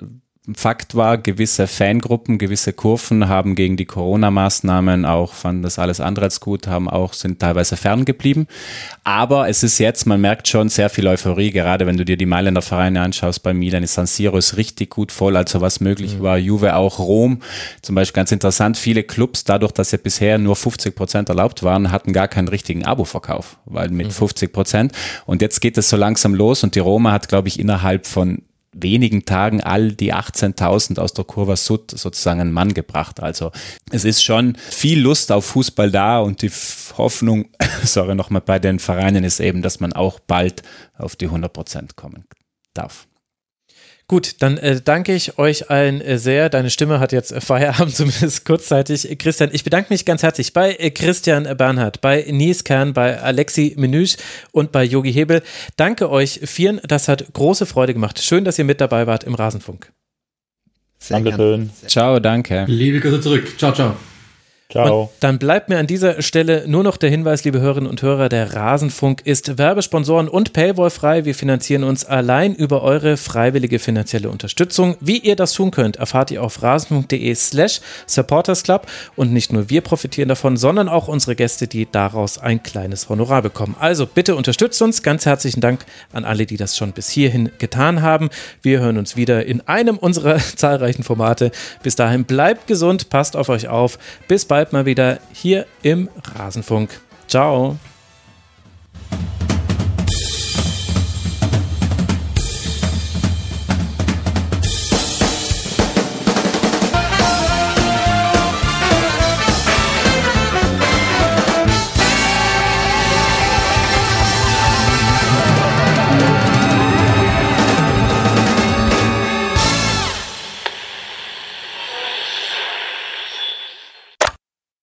Fakt war, gewisse Fangruppen, gewisse Kurven haben gegen die Corona-Maßnahmen auch, fanden das alles andere als gut, sind teilweise ferngeblieben. Aber es ist jetzt, man merkt schon sehr viel Euphorie, gerade wenn du dir die Mailänder Vereine anschaust, bei Milan ist San Siro ist richtig gut voll, also was möglich war. Juve auch, Rom, zum Beispiel ganz interessant, viele Clubs, dadurch, dass ja bisher nur 50% erlaubt waren, hatten gar keinen richtigen Abo-Verkauf, weil mit 50%. Und jetzt geht es so langsam los und die Roma hat, glaube ich, innerhalb von wenigen Tagen all die 18.000 aus der Curva Sud sozusagen einen Mann gebracht. Also es ist schon viel Lust auf Fußball da und die Hoffnung, nochmal bei den Vereinen ist eben, dass man auch bald auf die 100% kommen darf. Gut, dann danke ich euch allen sehr. Deine Stimme hat jetzt Feierabend, zumindest kurzzeitig. Christian, ich bedanke mich ganz herzlich bei Christian Bernhard, bei Nils Kern, bei Alexi Menüsch und bei Jogi Hebel. Danke euch vieren, das hat große Freude gemacht. Schön, dass ihr mit dabei wart im Rasenfunk. Dankeschön. Ciao, danke. Liebe Grüße zurück. Ciao, ciao. Ciao. Und dann bleibt mir an dieser Stelle nur noch der Hinweis, liebe Hörerinnen und Hörer, der Rasenfunk ist Werbesponsoren und Paywall-frei. Wir finanzieren uns allein über eure freiwillige finanzielle Unterstützung. Wie ihr das tun könnt, erfahrt ihr auf rasenfunk.de/supportersclub. Und nicht nur wir profitieren davon, sondern auch unsere Gäste, die daraus ein kleines Honorar bekommen. Also bitte unterstützt uns. Ganz herzlichen Dank an alle, die das schon bis hierhin getan haben. Wir hören uns wieder in einem unserer zahlreichen Formate. Bis dahin bleibt gesund, passt auf euch auf. Bis bald mal wieder hier im Rasenfunk. Ciao.